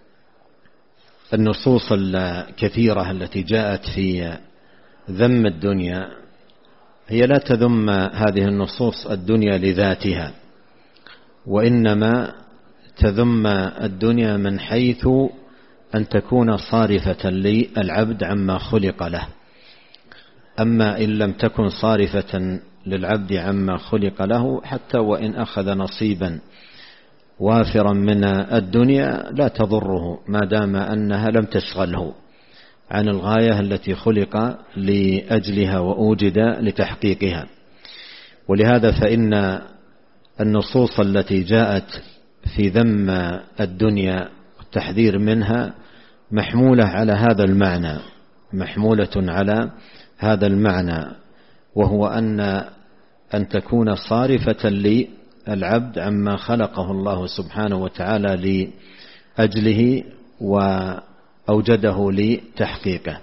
النصوص الكثيرة التي جاءت في ذم الدنيا هي لا تذم هذه النصوص الدنيا لذاتها، وإنما تذم الدنيا من حيث أن تكون صارفة للعبد عما خلق له. أما إن لم تكن صارفة للعبد عما خلق له، حتى وإن أخذ نصيبا وافرا من الدنيا لا تضره، ما دام أنها لم تشغله عن الغاية التي خلق لأجلها وأوجد لتحقيقها. ولهذا فإن النصوص التي جاءت في ذم الدنيا والتحذير منها محمولة على هذا المعنى، محمولة على هذا المعنى، وهو أن أن تكون صارفة للعبد عما خلقه الله سبحانه وتعالى لأجله وأوجده لتحقيقه.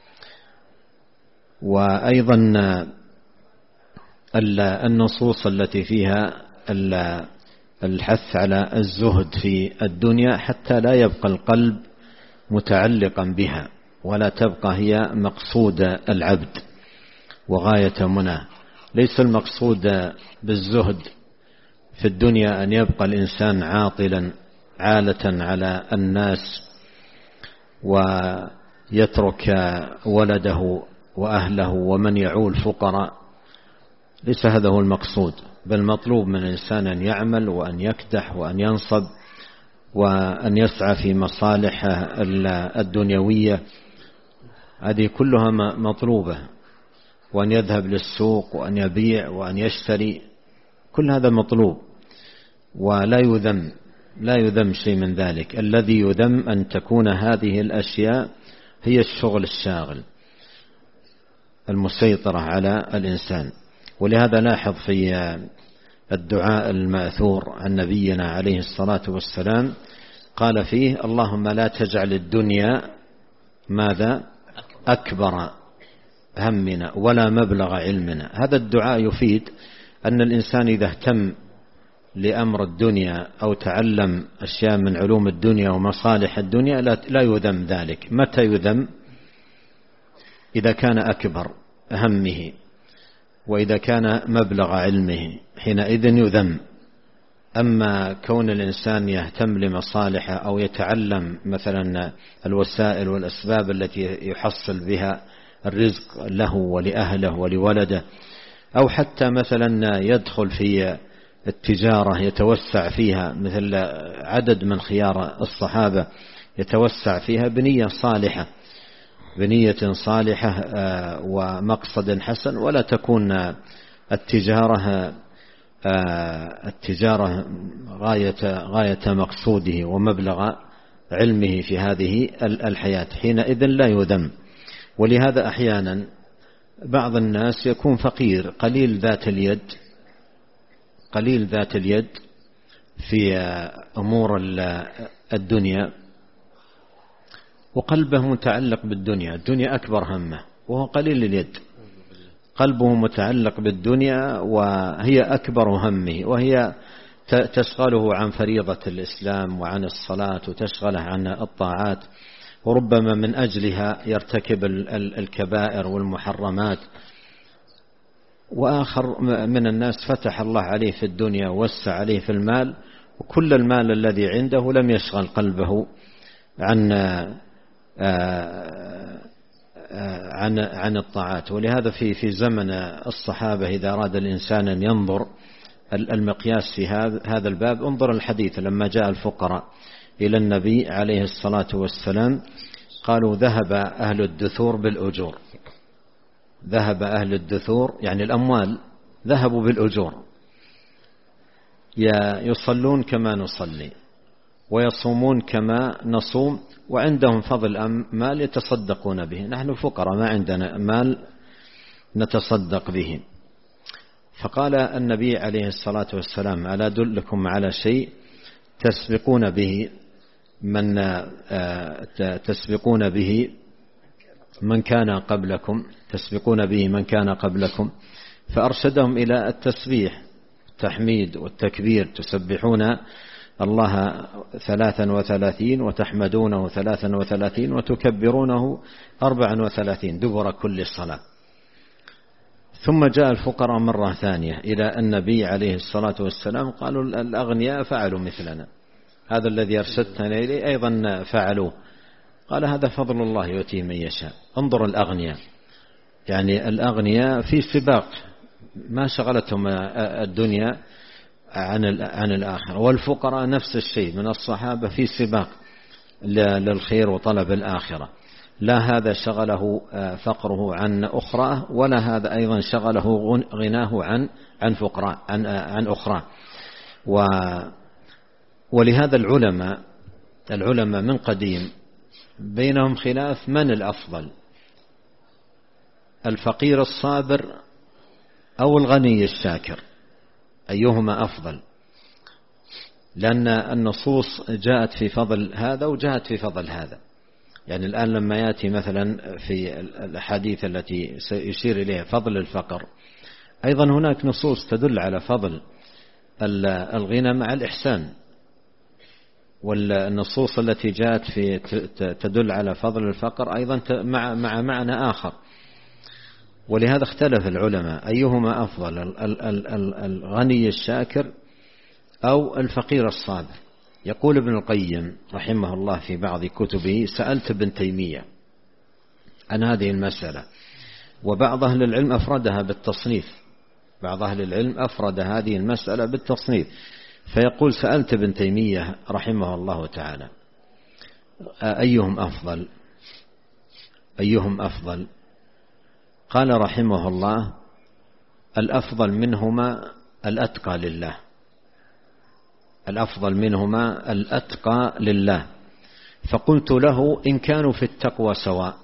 وأيضا النصوص التي فيها الحث على الزهد في الدنيا حتى لا يبقى القلب متعلقا بها، ولا تبقى هي مقصود العبد وغاية مناه. ليس المقصود بالزهد في الدنيا أن يبقى الإنسان عاطلا عالة على الناس ويترك ولده وأهله ومن يعول فقراء، ليس هذا هو المقصود، بل مطلوب من الإنسان أن يعمل وأن يكدح وأن ينصب وأن يسعى في مصالحه الدنيوية، هذه كلها مطلوبة، وأن يذهب للسوق وأن يبيع وأن يشتري، كل هذا مطلوب ولا يذم، لا يذم شيء من ذلك. الذي يذم أن تكون هذه الأشياء هي الشغل الشاغل المسيطرة على الإنسان. ولهذا لاحظ في الدعاء المأثور عن نبينا عليه الصلاة والسلام قال فيه: اللهم لا تجعل الدنيا ماذا أكبر همنا ولا مبلغ علمنا. هذا الدعاء يفيد أن الإنسان إذا اهتم لأمر الدنيا أو تعلم أشياء من علوم الدنيا ومصالح الدنيا لا يذم ذلك. متى يذم؟ إذا كان أكبر همه وإذا كان مبلغ علمه، حينئذ يذم. أما كون الإنسان يهتم لمصالحه أو يتعلم مثلا الوسائل والأسباب التي يحصل بها الرزق له ولأهله ولولده، أو حتى مثلا يدخل في التجارة يتوسع فيها، مثل عدد من خيار الصحابة يتوسع فيها بنية صالحة، بنية صالحة ومقصد حسن، ولا تكون التجارة التجارة غاية غاية مقصوده ومبلغ علمه في هذه الحياة، حينئذ لا يذم. ولهذا أحيانا بعض الناس يكون فقير قليل ذات اليد قليل ذات اليد في أمور الدنيا، وقلبه متعلق بالدنيا، الدنيا أكبر همه، وهو قليل اليد، قلبه متعلق بالدنيا وهي أكبر همه، وهي تشغله عن فريضة الإسلام وعن الصلاة وتشغله عن الطاعات، وربما من أجلها يرتكب الكبائر والمحرمات. وآخر من الناس فتح الله عليه في الدنيا ووسع عليه في المال، وكل المال الذي عنده لم يشغل قلبه عن عن عن الطاعات. ولهذا في في زمن الصحابة إذا أراد الإنسان أن ينظر المقياس في هذا الباب، انظر الحديث لما جاء الفقراء إلى النبي عليه الصلاة والسلام قالوا: ذهب أهل الدثور بالأجور، ذهب أهل الدثور يعني الأموال ذهبوا بالأجور، يصلون كما نصلي ويصومون كما نصوم وعندهم فضل مال يتصدقون به، نحن فقراء ما عندنا مال نتصدق به. فقال النبي عليه الصلاة والسلام: ألا أدلكم على شيء تسبقون به من تسبقون به من كان قبلكم تسبقون به من كان قبلكم فأرشدهم إلى التسبيح التحميد والتكبير، تسبحون الله ثلاثا وثلاثين وتحمدونه ثلاثا وثلاثين وتكبرونه أربعا وثلاثين دبر كل صلاة. ثم جاء الفقراء مرة ثانية إلى النبي عليه الصلاة والسلام قالوا: الأغنياء فعلوا مثلنا، هذا الذي أرشدتنا إليه أيضا فعلوه. قال: هذا فضل الله يؤتيه من يشاء. انظر الأغنياء، يعني الأغنياء في سباق ما شغلتهم الدنيا عن عن الآخرة، والفقراء نفس الشيء من الصحابة في سباق للخير وطلب الآخرة، لا هذا شغله فقره عن أخرى ولا هذا أيضا شغله غناه عن عن فقراء عن عن أخرى. و ولهذا العلماء العلماء من قديم بينهم خلاف من الأفضل، الفقير الصابر أو الغني الشاكر، أيهما أفضل؟ لأن النصوص جاءت في فضل هذا وجاءت في فضل هذا. يعني الآن لما يأتي مثلا في الحديث التي سيشير إليها فضل الفقر، أيضا هناك نصوص تدل على فضل الغنى مع الإحسان، والنصوص التي جاءت في تدل على فضل الفقر أيضا مع مع معنى آخر. ولهذا اختلف العلماء أيهما أفضل، الغني الشاكر أو الفقير الصابر. يقول ابن القيم رحمه الله في بعض كتبه: سألت ابن تيمية عن هذه المسألة، وبعض أهل العلم أفردها بالتصنيف، بعض أهل العلم أفرد هذه المسألة بالتصنيف. فيقول: سألت ابن تيمية رحمه الله تعالى: أيهم أفضل أيهم أفضل قال رحمه الله: الأفضل منهما الأتقى لله، الأفضل منهما الأتقى لله. فقلت له: إن كانوا في التقوى سواء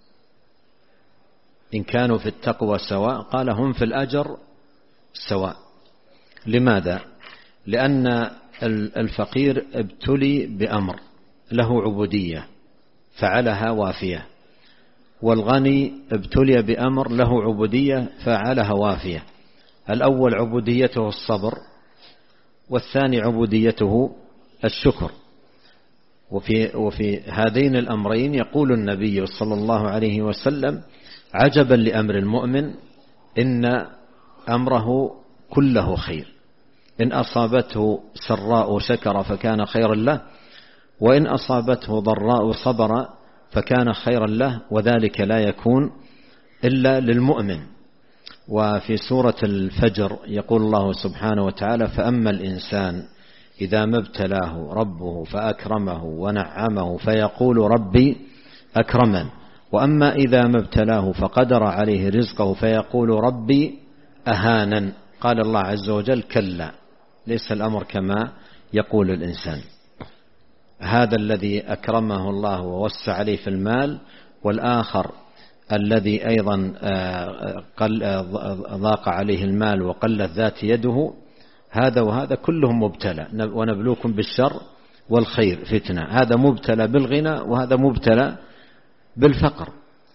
إن كانوا في التقوى سواء قال: هم في الأجر سواء. لماذا؟ لأن الفقير ابتلي بأمر له عبودية فعلها وافية، والغني ابتلي بأمر له عبودية فعلها وافية. الأول عبوديته الصبر، والثاني عبوديته الشكر. وفي, وفي هذين الأمرين يقول النبي صلى الله عليه وسلم: عجبا لأمر المؤمن إن أمره كله خير، إن أصابته سراء شكر فكان خيرا له، وإن أصابته ضراء صبر فكان خيرا له، وذلك لا يكون إلا للمؤمن. وفي سورة الفجر يقول الله سبحانه وتعالى: فأما الإنسان إذا ما ابتلاه ربه فأكرمه ونعمه فيقول ربي أكرمن، وأما إذا ما ابتلاه فقدر عليه رزقه فيقول ربي أهانن. قال الله عز وجل: كلا، ليس الأمر كما يقول الإنسان. هذا الذي أكرمه الله ووسع عليه في المال، والآخر الذي أيضا ضاق عليه المال وقلت ذات يده، هذا وهذا كلهم مبتلى. ونبلوكم بالشر والخير فتنة، هذا مبتلى بالغنى وهذا مبتلى بالفقر،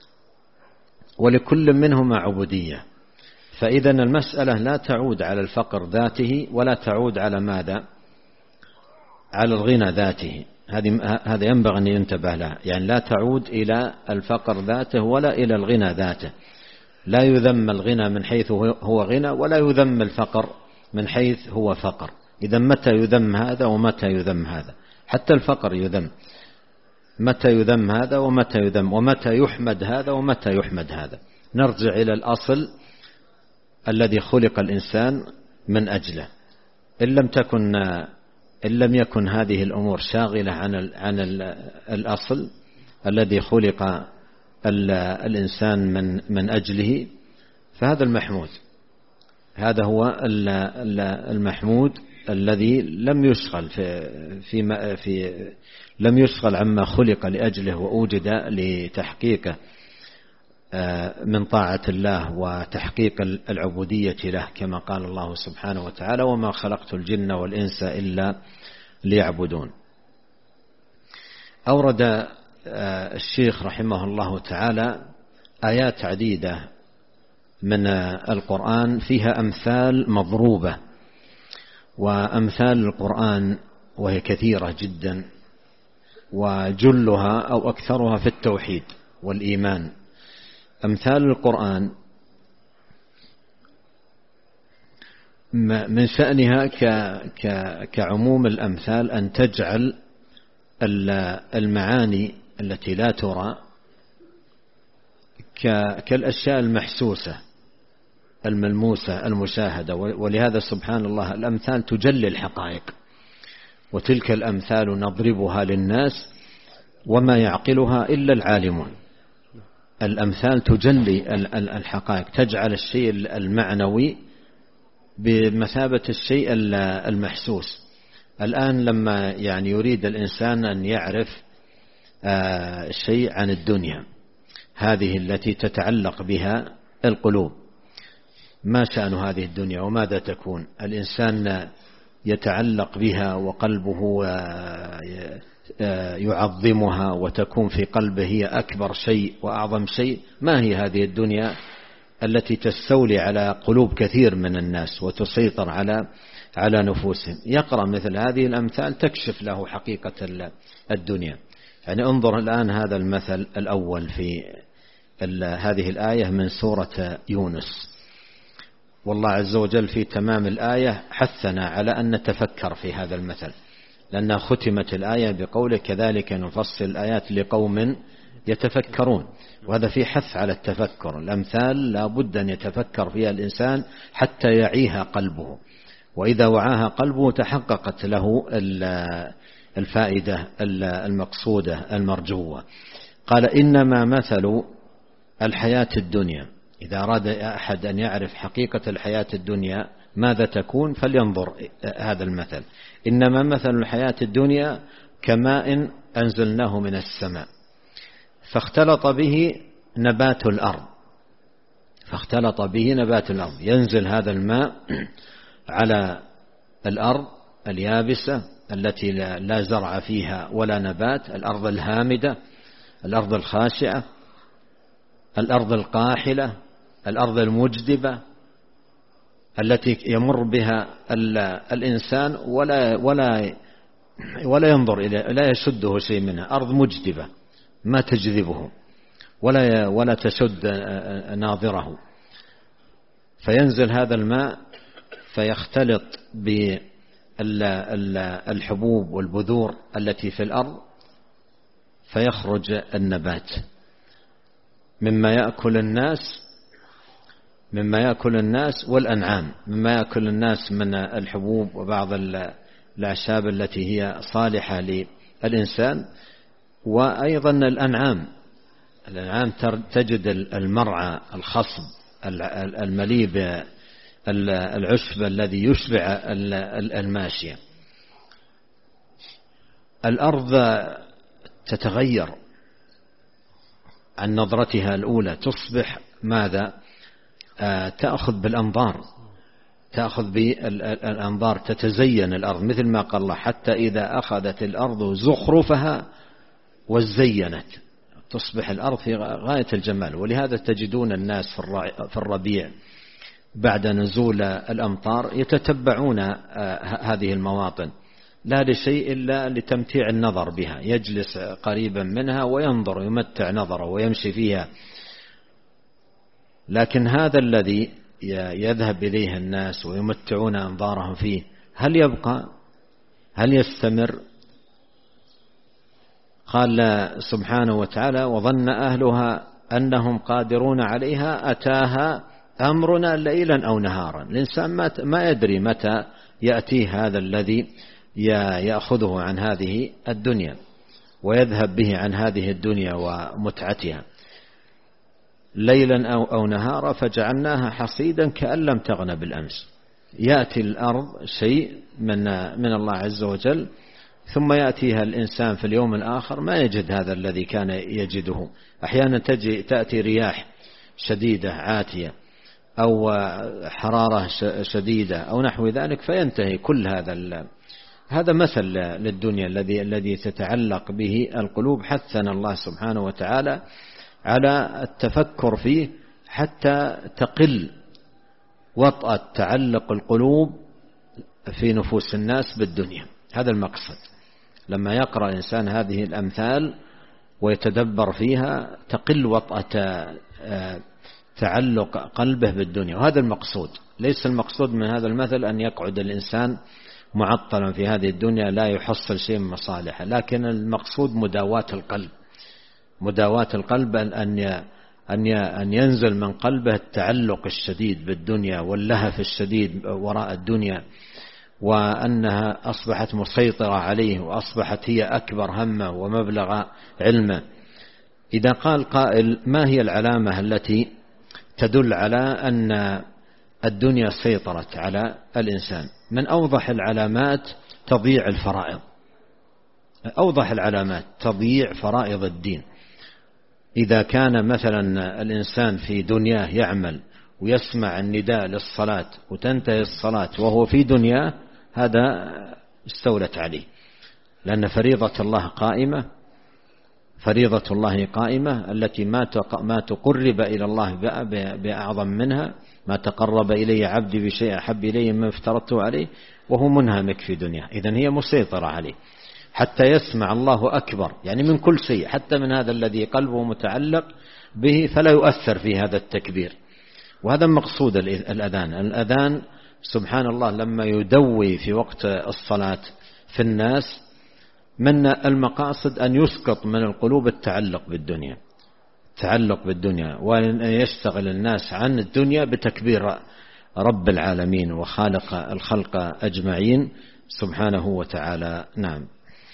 ولكل منهما عبودية. فإذا المسألة لا تعود على الفقر ذاته ولا تعود على ماذا؟ على الغنى ذاته. هذا ينبغي أن ينتبه له، يعني لا تعود إلى الفقر ذاته ولا إلى الغنى ذاته. لا يذم الغنى من حيث هو غنى، ولا يذم الفقر من حيث هو فقر. إذا متى يذم هذا ومتى يذم هذا؟ حتى الفقر يذم، متى يذم هذا ومتى يذم، ومتى يحمد هذا ومتى يحمد هذا. نرجع إلى الأصل الذي خلق الإنسان من أجله. إن لم تكن إن لم يكن هذه الأمور شاغلة عن عن الأصل الذي خلق الإنسان من من أجله، فهذا المحمود، هذا هو المحمود الذي لم يشغل في في, في لم يشغل عما خلق لأجله وأوجد لتحقيقه من طاعة الله وتحقيق العبودية له، كما قال الله سبحانه وتعالى: وما خلقت الجن والإنس إلا ليعبدون. أورد الشيخ رحمه الله تعالى آيات عديدة من القرآن فيها أمثال مضروبة، وأمثال القرآن وهي كثيرة جدا، وجلها أو أكثرها في التوحيد والإيمان. أمثال القرآن من شأنها كعموم الأمثال أن تجعل المعاني التي لا ترى كالأشياء المحسوسة الملموسة المشاهدة، ولهذا سبحان الله الأمثال تجلي الحقائق، وتلك الأمثال نضربها للناس وما يعقلها إلا العالمون. الأمثال تجلي الحقائق، تجعل الشيء المعنوي بمثابة الشيء المحسوس. الآن لما يعني يريد الإنسان أن يعرف شيء عن الدنيا هذه التي تتعلق بها القلوب، ما شأن هذه الدنيا وماذا تكون؟ الإنسان يتعلق بها وقلبه يعظمها وتكون في قلبه هي أكبر شيء وأعظم شيء. ما هي هذه الدنيا التي تستولي على قلوب كثير من الناس وتسيطر على على نفوسهم؟ يقرأ مثل هذه الأمثال تكشف له حقيقة الدنيا. يعني انظر الآن هذا المثل الأول في هذه الآية من سورة يونس، والله عز وجل في تمام الآية حثنا على أن نتفكر في هذا المثل، لأنها ختمت الآية بقوله: كذلك نفصل الآيات لقوم يتفكرون. وهذا في حث على التفكر. الأمثال لا بد أن يتفكر فيها الإنسان حتى يعيها قلبه، وإذا وعاها قلبه تحققت له الفائدة المقصودة المرجوة. قال: إنما مثل الحياة الدنيا. إذا أراد أحد أن يعرف حقيقة الحياة الدنيا ماذا تكون فلينظر هذا المثل: إنما مثل الحياة الدنيا كماء أنزلناه من السماء فاختلط به نبات الأرض فاختلط به نبات الأرض ينزل هذا الماء على الأرض اليابسة التي لا زرع فيها ولا نبات، الأرض الهامدة، الأرض الخاشعة، الأرض القاحلة، الأرض المجدبة التي يمر بها الإنسان ولا ولا ولا ينظر إليه، لا يشده شيء منها. أرض مجدبة ما تجذبه ولا ولا تشد ناظره. فينزل هذا الماء فيختلط بالحبوب والبذور التي في الأرض فيخرج النبات مما يأكل الناس مما يأكل الناس والأنعام، مما يأكل الناس من الحبوب وبعض الأعشاب التي هي صالحة للإنسان، وأيضا الأنعام الأنعام تجد المرعى الخصب المليء بالعشب الذي يشبع الماشية. الأرض تتغير عن نظرتها الأولى، تصبح ماذا؟ تأخذ بالأنظار تأخذ بالأنظار تتزين الأرض، مثل ما قال الله: حتى إذا أخذت الأرض زخرفها وزينت، تصبح الأرض في غاية الجمال. ولهذا تجدون الناس في الربيع بعد نزول الأمطار يتتبعون هذه المواطن، لا لشيء إلا لتمتيع النظر بها، يجلس قريبا منها وينظر يمتع نظره ويمشي فيها. لكن هذا الذي يذهب إليه الناس ويمتعون أنظارهم فيه هل يبقى؟ هل يستمر؟ قال سبحانه وتعالى: وظن أهلها أنهم قادرون عليها أتاها أمرنا ليلا أو نهارا. الإنسان ما يدري متى يأتي هذا الذي يأخذه عن هذه الدنيا ويذهب به عن هذه الدنيا ومتعتها. ليلا أو, أو نهارا فجعلناها حصيدا كأن لم تغن بالأمس. يأتي الأرض شيء من من الله عز وجل، ثم يأتيها الإنسان في اليوم الآخر ما يجد هذا الذي كان يجده. أحيانا تجي تأتي رياح شديدة عاتية أو حرارة شديدة أو نحو ذلك فينتهي كل هذا. هذا مثل للدنيا الذي الذي تتعلق به القلوب. حثنا الله سبحانه وتعالى على التفكر فيه حتى تقل وطأة تعلق القلوب في نفوس الناس بالدنيا. هذا المقصد. لما يقرأ الإنسان هذه الأمثال ويتدبر فيها تقل وطأة تعلق قلبه بالدنيا، وهذا المقصود. ليس المقصود من هذا المثل أن يقعد الإنسان معطلا في هذه الدنيا لا يحصل شيء من مصالحه، لكن المقصود مداواة القلب. مداواة القلب أن أن ينزل من قلبه التعلق الشديد بالدنيا واللهف الشديد وراء الدنيا، وأنها أصبحت مسيطرة عليه وأصبحت هي أكبر همه ومبلغ علمه. إذا قال قائل ما هي العلامة التي تدل على أن الدنيا سيطرت على الإنسان؟ من أوضح العلامات تضييع الفرائض. أوضح العلامات تضييع فرائض الدين. إذا كان مثلا الإنسان في دنياه يعمل ويسمع النداء للصلاة وتنتهي الصلاة وهو في دنياه، هذا استولت عليه، لأن فريضة الله قائمة. فريضة الله قائمة التي ما تقرب إلى الله بأعظم منها، ما تقرب إلي عبدي بشيء أحب إلي مما افترضته عليه، وهو منهمك في دنياه. إذن هي مسيطرة عليه حتى يسمع الله أكبر، يعني من كل شيء، حتى من هذا الذي قلبه متعلق به، فلا يؤثر في هذا التكبير. وهذا مقصود الأذان. الأذان سبحان الله لما يدوي في وقت الصلاة في الناس، من المقاصد أن يسقط من القلوب التعلق بالدنيا، تعلق بالدنيا، وأن يشتغل الناس عن الدنيا بتكبير رب العالمين وخالق الخلق أجمعين سبحانه وتعالى. نعم.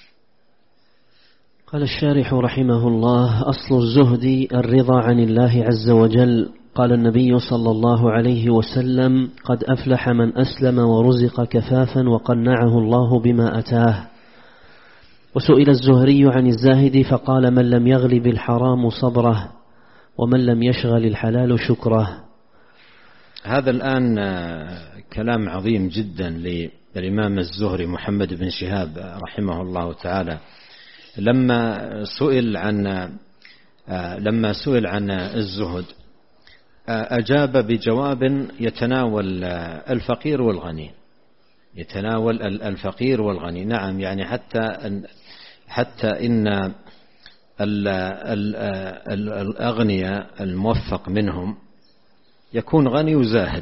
قال الشارح رحمه الله: أصل الزهد الرضا عن الله عز وجل. قال النبي صلى الله عليه وسلم: قد أفلح من أسلم ورزق كفافا وقنعه الله بما أتاه. وسئل الزهري عن الزاهد فقال: من لم يغلب الحرام صبره، ومن لم يشغل الحلال شكره. هذا الآن كلام عظيم جدا للإمام الزهري محمد بن شهاب رحمه الله تعالى. لما سئل عن لما سئل عن الزهد أجاب بجواب يتناول الفقير والغني، يتناول الفقير والغني. نعم، يعني حتى حتى إن الأغنياء الموفق منهم يكون غني وزاهد،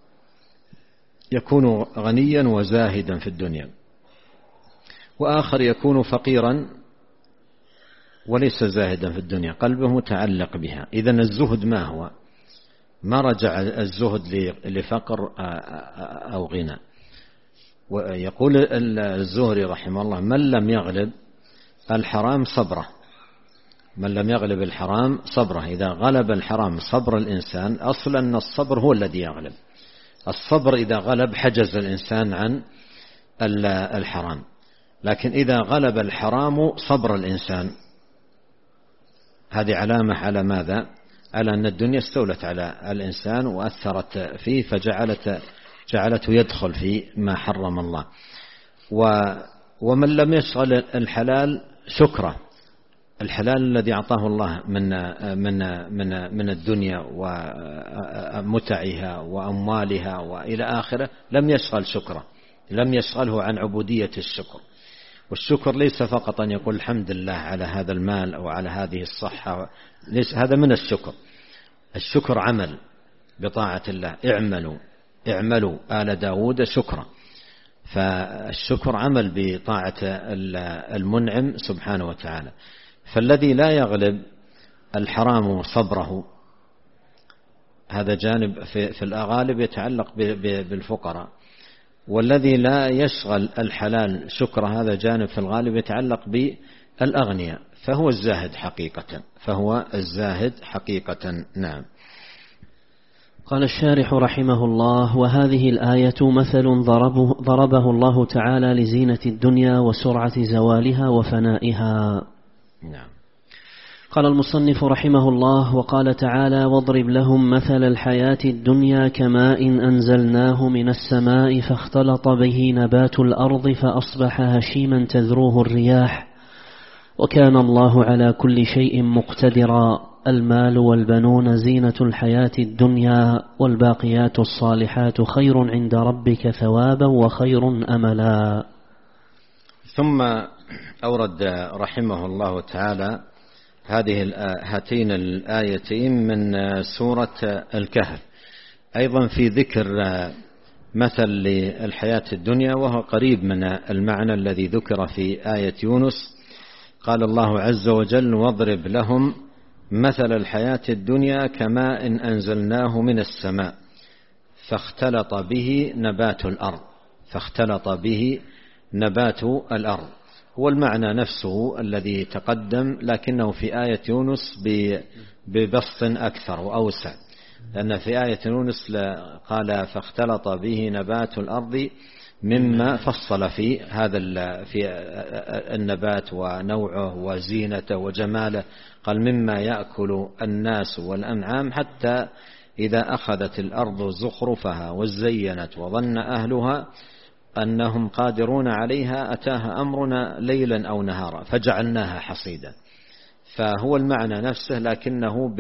يكون غنيا وزاهدا في الدنيا، وآخر يكون فقيرا وليس زاهدا في الدنيا، قلبه متعلق بها. إذن الزهد ما هو؟ ما رجع الزهد لفقر أو غنى. ويقول الزهري رحمه الله: من لم يغلب الحرام صبره، من لم يغلب الحرام صبره. إذا غلب الحرام صبر الإنسان، أصلا أن الصبر هو الذي يغلب. الصبر إذا غلب حجز الإنسان عن الحرام، لكن إذا غلب الحرام صبر الإنسان، هذه علامة على ماذا؟ على أن الدنيا استولت على الإنسان وأثرت فيه، فجعلت جعلته يدخل في ما حرم الله. ومن لم يشغل الحلال شكره، الحلال الذي أعطاه الله من من من من الدنيا ومتعها وأموالها وإلى آخره، لم يشغل شكره، لم يشغله عن عبودية الشكر. والشكر ليس فقط أن يقول الحمد لله على هذا المال أو على هذه الصحة، ليس هذا من الشكر. الشكر عمل بطاعة الله. اعملوا اعملوا آل داود شكرا. فالشكر عمل بطاعة المنعم سبحانه وتعالى. فالذي لا يغلب الحرام صبره، هذا جانب في, في الأغالب يتعلق بالفقراء. والذي لا يشغل الحلال شكر، هذا جانب في الغالب يتعلق بالأغنياء، فهو الزاهد حقيقة، فهو الزاهد حقيقة. نعم. قال الشارح رحمه الله: وهذه الآية مثل ضربه, ضربه الله تعالى لزينة الدنيا وسرعة زوالها وفنائها. نعم. قال المصنف رحمه الله: وقال تعالى: واضرب لهم مثل الحياة الدنيا كماء أنزلناه من السماء فاختلط به نبات الأرض فأصبح هشيما تذروه الرياح وكان الله على كل شيء مقتدرا. المال والبنون زينة الحياة الدنيا والباقيات الصالحات خير عند ربك ثوابا وخير أملا. ثم أورد رحمه الله تعالى هذه هاتين الآيتين من سورة الكهف أيضا في ذكر مثل للحياة الدنيا، وهو قريب من المعنى الذي ذكر في آية يونس. قال الله عز وجل: واضرب لهم مثل الحياة الدنيا كماء أنزلناه من السماء فاختلط به نبات الأرض فاختلط به نبات الأرض هو المعنى نفسه الذي تقدم، لكنه في آية يونس ببسط أكثر وأوسع، لأن في آية يونس قال فاختلط به نبات الأرض مما فصل في هذا في النبات ونوعه وزينته وجماله، قال مما يأكل الناس والأنعام حتى إذا أخذت الأرض زخرفها وزينت وظن أهلها أنهم قادرون عليها أتاها أمرنا ليلا أو نهارا فجعلناها حصيدا. فهو المعنى نفسه لكنه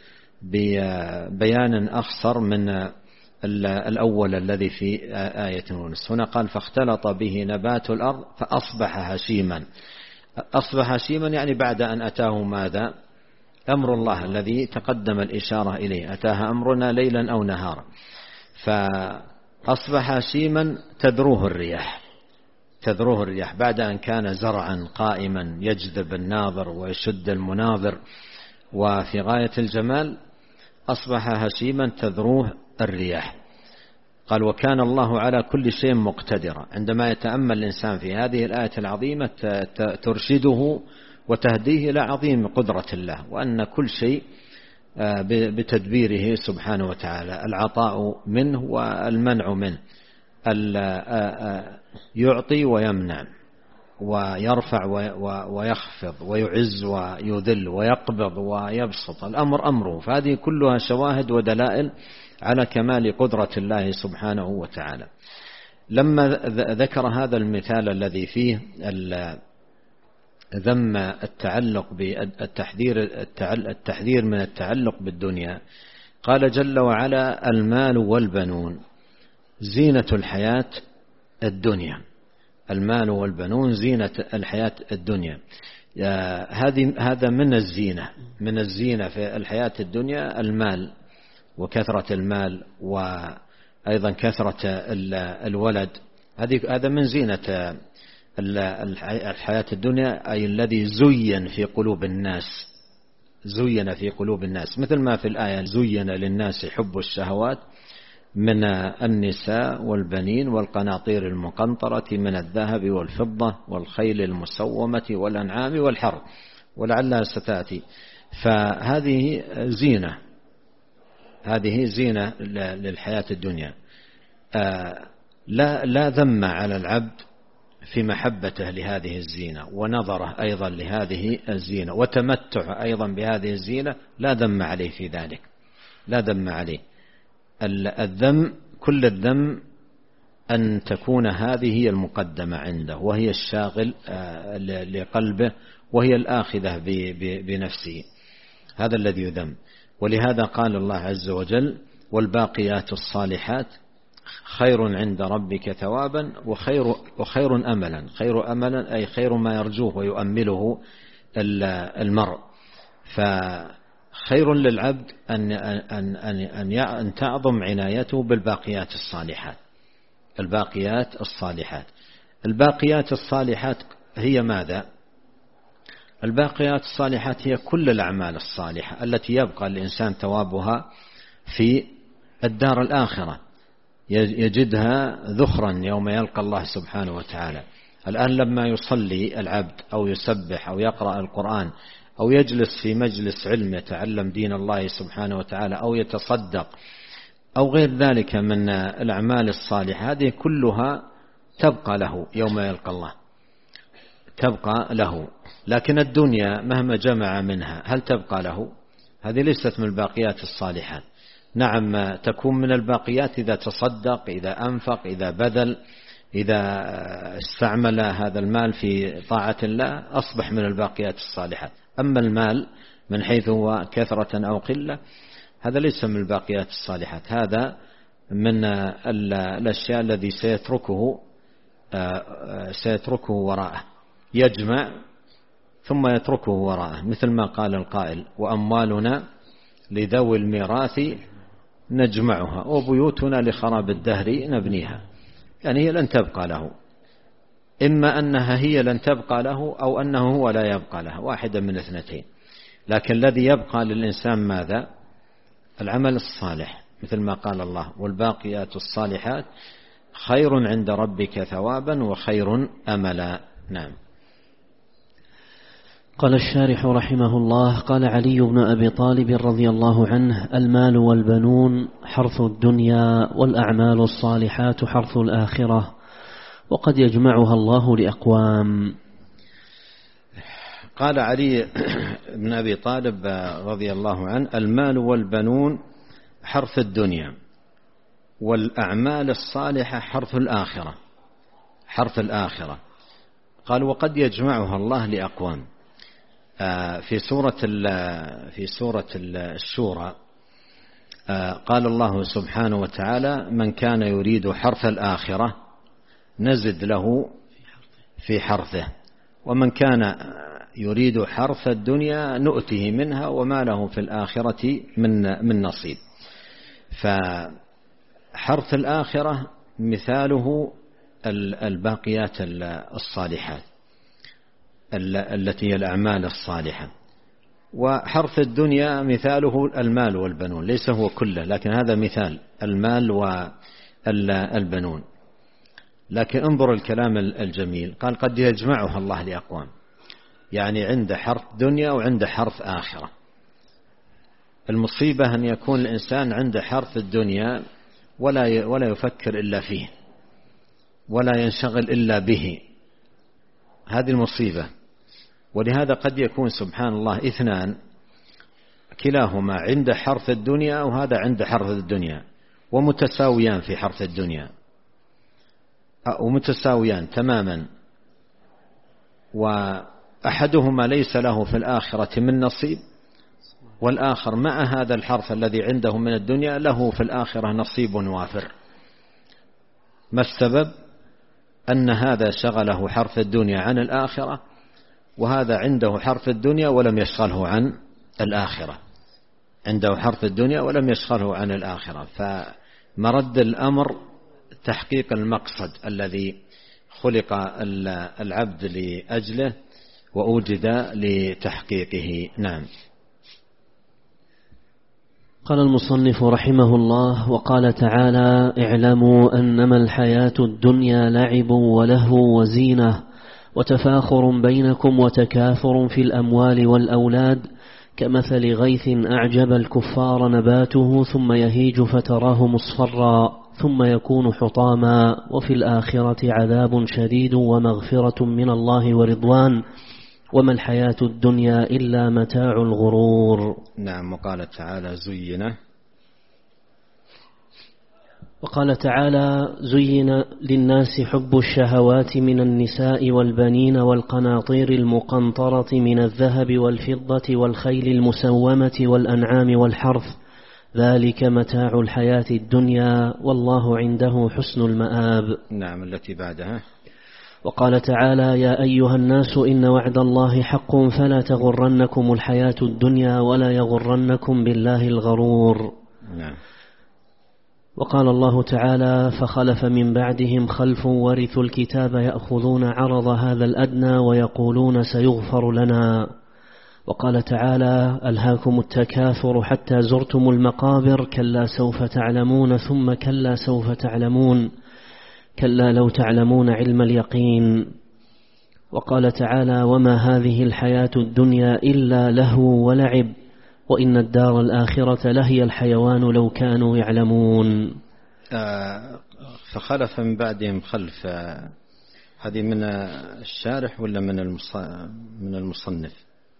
ببيان أخصر من الأول الذي في آية يونس. هنا قال فاختلط به نبات الأرض فأصبح هشيما. أصبح هشيما يعني بعد أن أتاه ماذا؟ أمر الله الذي تقدم الإشارة إليه، أتاها أمرنا ليلا أو نهارا. فأصبح هشيما تذروه الرياح تذروه الرياح بعد أن كان زرعا قائما يجذب الناظر ويشد المناظر وفي غاية الجمال، أصبح هشيما تذروه الرياح. قال وكان الله على كل شيء مقتدرا. عندما يتأمل الإنسان في هذه الآية العظيمة ترشده وتهديه إلى عظيم قدرة الله، وأن كل شيء بتدبيره سبحانه وتعالى، العطاء منه والمنع منه، يعطي ويمنع ويرفع ويخفض ويعز ويذل ويقبض ويبسط، الأمر أمره. فهذه كلها شواهد ودلائل على كمال قدرة الله سبحانه وتعالى. لما ذكر هذا المثال الذي فيه ذم التعلق بالتحذير التحذير من التعلق بالدنيا، قال جل وعلا المال والبنون زينة الحياة الدنيا. المال والبنون زينة الحياة الدنيا. هذه هذا من الزينة من الزينة في الحياة الدنيا المال وكثرة المال وأيضا كثرة الولد، هذه هذا من زينة الحياة الدنيا، أي الذي زين في قلوب الناس زين في قلوب الناس، مثل ما في الآية زين للناس حب الشهوات من النساء والبنين والقناطير المقنطرة من الذهب والفضة والخيل المسومة والأنعام والحرث ولعلها ستأتي. فهذه زينة هذه زينة للحياة الدنيا. لا لا ذم على العبد في محبته لهذه الزينة ونظره أيضا لهذه الزينة وتمتع أيضا بهذه الزينة، لا ذم عليه في ذلك، لا ذم عليه. الذم كل الذم أن تكون هذه هي المقدمة عنده وهي الشاغل لقلبه وهي الآخذة بنفسه، هذا الذي يذم. ولهذا قال الله عز وجل والباقيات الصالحات خير عند ربك ثوابا وخير وخير أملا. خير أملا أي خير ما يرجوه ويؤمله المرء. فخير للعبد أن أن أن أن تعظم عنايته بالباقيات الصالحات. الباقيات الصالحات الباقيات الصالحات هي ماذا؟ الباقيات الصالحات هي كل الأعمال الصالحة التي يبقى الإنسان ثوابها في الدار الآخرة، يجدها ذخرا يوم يلقى الله سبحانه وتعالى. الآن لما يصلي العبد أو يسبح أو يقرأ القرآن أو يجلس في مجلس علم يتعلم دين الله سبحانه وتعالى أو يتصدق أو غير ذلك من الأعمال الصالحة، هذه كلها تبقى له يوم يلقى الله، تبقى له. لكن الدنيا مهما جمع منها هل تبقى له؟ هذه ليست من الباقيات الصالحات. نعم تكون من الباقيات إذا تصدق، إذا أنفق، إذا بذل، إذا استعمل هذا المال في طاعة الله أصبح من الباقيات الصالحات. أما المال من حيث هو كثرة أو قلة هذا ليس من الباقيات الصالحات، هذا من الأشياء الذي سيتركه سيتركه وراءه، يجمع ثم يتركه وراءه، مثل ما قال القائل: وأموالنا لذوي الميراث نجمعها وبيوتنا لخراب الدهر نبنيها. يعني هي لن تبقى له، إما أنها هي لن تبقى له أو أنه هو لا يبقى له، واحدة من اثنتين. لكن الذي يبقى للإنسان ماذا؟ العمل الصالح، مثل ما قال الله: والباقيات الصالحات خير عند ربك ثوابا وخير أملا. نعم. قال الشارح رحمه الله: قال علي بن أبي طالب رضي الله عنه: المال والبنون حرث الدنيا، والأعمال الصالحات حرث الآخرة، وقد يجمعها الله لأقوام. قال علي بن أبي طالب رضي الله عنه: المال والبنون حرث الدنيا، والأعمال الصالحة حرث الآخرة، حرث الآخرة. قال: وقد يجمعها الله لأقوام. في سورة في سورة الشورى قال الله سبحانه وتعالى: من كان يريد حرث الآخرة نزد له في حرثه، ومن كان يريد حرث الدنيا نؤته منها وما له في الآخرة من من نصيب. فحرث الآخرة مثاله الباقيات الصالحات التي هي الأعمال الصالحة، وحرث الدنيا مثاله المال والبنون، ليس هو كله لكن هذا مثال المال والبنون. لكن انظر الكلام الجميل، قال: قد يجمعها الله لأقوام، يعني عند حرث دنيا وعند حرث آخرة. المصيبة أن يكون الإنسان عند حرث الدنيا ولا ولا يفكر إلا فيه ولا ينشغل إلا به، هذه المصيبة. ولهذا قد يكون سبحان الله اثنان كلاهما عند حرث الدنيا وهذا عند حرث الدنيا، ومتساويان في حرث الدنيا، ومتساويان تماما، وأحدهما ليس له في الآخرة من نصيب، والآخر مع هذا الحرث الذي عنده من الدنيا له في الآخرة نصيب وافر. ما السبب؟ أن هذا شغله حرث الدنيا عن الآخرة، وهذا عنده حرث الدنيا ولم يشغله عن الآخرة، عنده حرث الدنيا ولم يشغله عن الآخرة. فمرد الأمر تحقيق المقصد الذي خلق العبد لأجله وأوجد لتحقيقه. نعم. قال المصنف رحمه الله: وقال تعالى: اعلموا أنما الحياة الدنيا لعب ولهو وزينة وتفاخر بينكم وتكاثر في الأموال والأولاد كمثل غيث أعجب الكفار نباته ثم يهيج فتراه مصفرا ثم يكون حطاما وفي الآخرة عذاب شديد ومغفرة من الله ورضوان وما الحياة الدنيا إلا متاع الغرور. نعم. وقال تعالى: زين وقال تعالى: زين للناس حب الشهوات من النساء والبنين والقناطير المقنطرة من الذهب والفضة والخيل المسومة والأنعام والحرث ذلك متاع الحياة الدنيا والله عنده حسن المآب. نعم. التي بعدها: وقال تعالى: يا أيها الناس إن وعد الله حق فلا تغرنكم الحياة الدنيا ولا يغرنكم بالله الغرور. نعم. وقال الله تعالى: فخلف من بعدهم خلف ورثوا الكتاب يأخذون عرض هذا الأدنى ويقولون سيغفر لنا. وقال تعالى: ألهاكم التكاثر حتى زرتم المقابر كلا سوف تعلمون ثم كلا سوف تعلمون كلا لو تعلمون علم اليقين. وقال تعالى: وما هذه الحياة الدنيا إلا لهو ولعب وإن الدار الآخرة لهي الحيوان لو كانوا يعلمون. آه فخلف من بعدهم خلف، آه هذه من الشارح ولا من من المصنف؟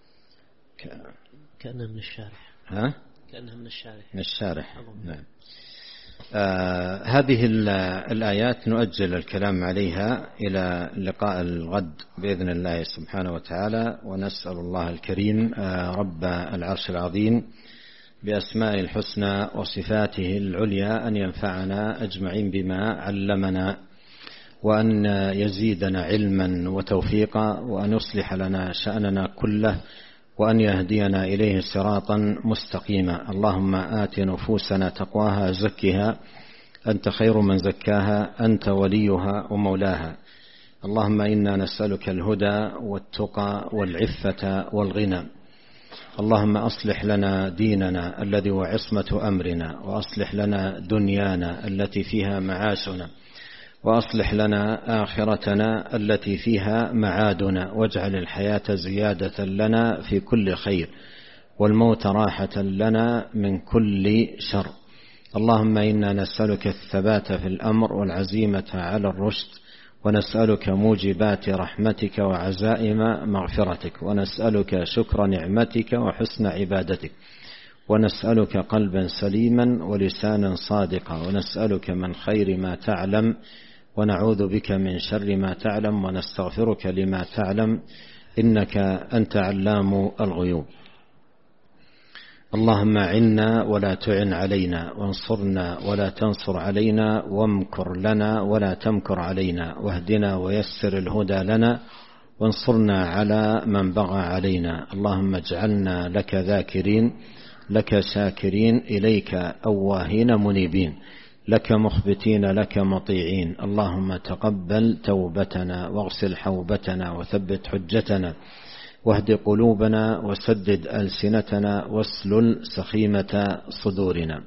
كأنها من الشارح. ها؟ كأنها من الشارح. من الشارح. نعم. آه هذه الآيات نؤجل الكلام عليها إلى لقاء الغد بإذن الله سبحانه وتعالى، ونسأل الله الكريم آه رب العرش العظيم بأسماء الحسنى وصفاته العليا أن ينفعنا أجمعين بما علمنا، وأن يزيدنا علما وتوفيقا، وأن يصلح لنا شأننا كله، وأن يهدينا إليه صراطا مستقيما. اللهم آت نفوسنا تقواها زكها أنت خير من زكاها أنت وليها ومولاها. اللهم إنا نسألك الهدى والتقى والعفة والغنى. اللهم أصلح لنا ديننا الذي هو عصمة أمرنا، وأصلح لنا دنيانا التي فيها معاشنا، وأصلح لنا آخرتنا التي فيها معادنا، واجعل الحياة زيادة لنا في كل خير، والموت راحة لنا من كل شر. اللهم إنا نسألك الثبات في الأمر والعزيمة على الرشد، ونسألك موجبات رحمتك وعزائم مغفرتك، ونسألك شكر نعمتك وحسن عبادتك، ونسألك قلبا سليما ولسانا صادقا، ونسألك من خير ما تعلم، ونعوذ بك من شر ما تعلم، ونستغفرك لما تعلم، إنك أنت علام الغيوب. اللهم عنا ولا تعن علينا، وانصرنا ولا تنصر علينا، وامكر لنا ولا تمكر علينا، واهدنا ويسر الهدى لنا، وانصرنا على من بغى علينا. اللهم اجعلنا لك ذاكرين، لك شاكرين، إليك أواهين منيبين، لك مخبتين، لك مطيعين. اللهم تقبل توبتنا، واغسل حوبتنا، وثبت حجتنا، واهد قلوبنا، وسدد ألسنتنا، واسلل سخيمة صدورنا.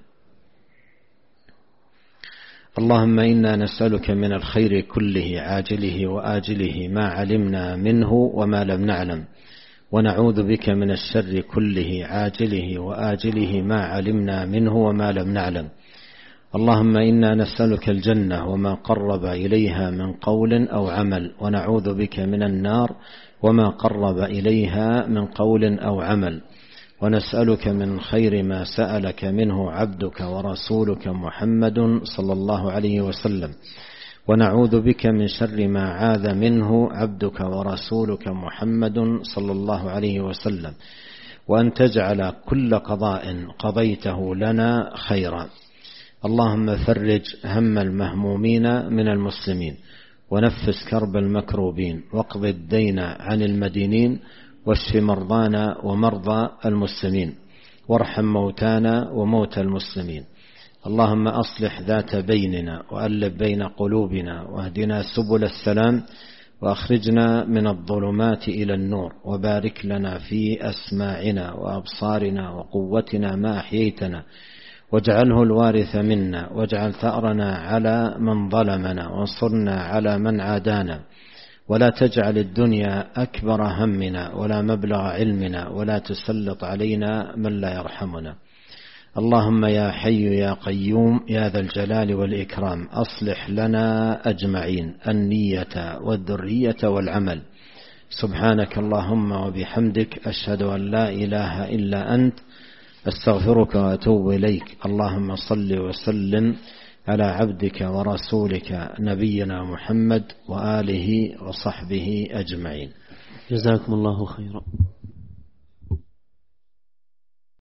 اللهم إنا نسألك من الخير كله عاجله وآجله ما علمنا منه وما لم نعلم، ونعوذ بك من الشر كله عاجله وآجله ما علمنا منه وما لم نعلم. اللهم إنا نسألك الجنة وما قرب إليها من قول أو عمل، ونعوذ بك من النار وما قرب إليها من قول أو عمل، ونسألك من خير ما سألك منه عبدك ورسولك محمد صلى الله عليه وسلم، ونعوذ بك من شر ما عاذ منه عبدك ورسولك محمد صلى الله عليه وسلم، وأن تجعل كل قضاء قضيته لنا خيرا. اللهم فرج هم المهمومين من المسلمين، ونفس كرب المكروبين، واقض الدين عن المدينين، واشف مرضانا ومرضى المسلمين، وارحم موتانا وموتى المسلمين. اللهم أصلح ذات بيننا، وألف بين قلوبنا، واهدنا سبل السلام، وأخرجنا من الظلمات إلى النور، وبارك لنا في أسماعنا وأبصارنا وقوتنا ما أحييتنا، واجعله الوارث منا، واجعل ثأرنا على من ظلمنا، وانصرنا على من عادانا، ولا تجعل الدنيا أكبر همنا ولا مبلغ علمنا، ولا تسلط علينا من لا يرحمنا. اللهم يا حي يا قيوم يا ذا الجلال والإكرام، أصلح لنا أجمعين النية والذرية والعمل. سبحانك اللهم وبحمدك، أشهد أن لا إله إلا أنت، أستغفرك وأتوب إليك. اللهم صل وسلم على عبدك ورسولك نبينا محمد وآله وصحبه أجمعين. جزاكم الله خيرا.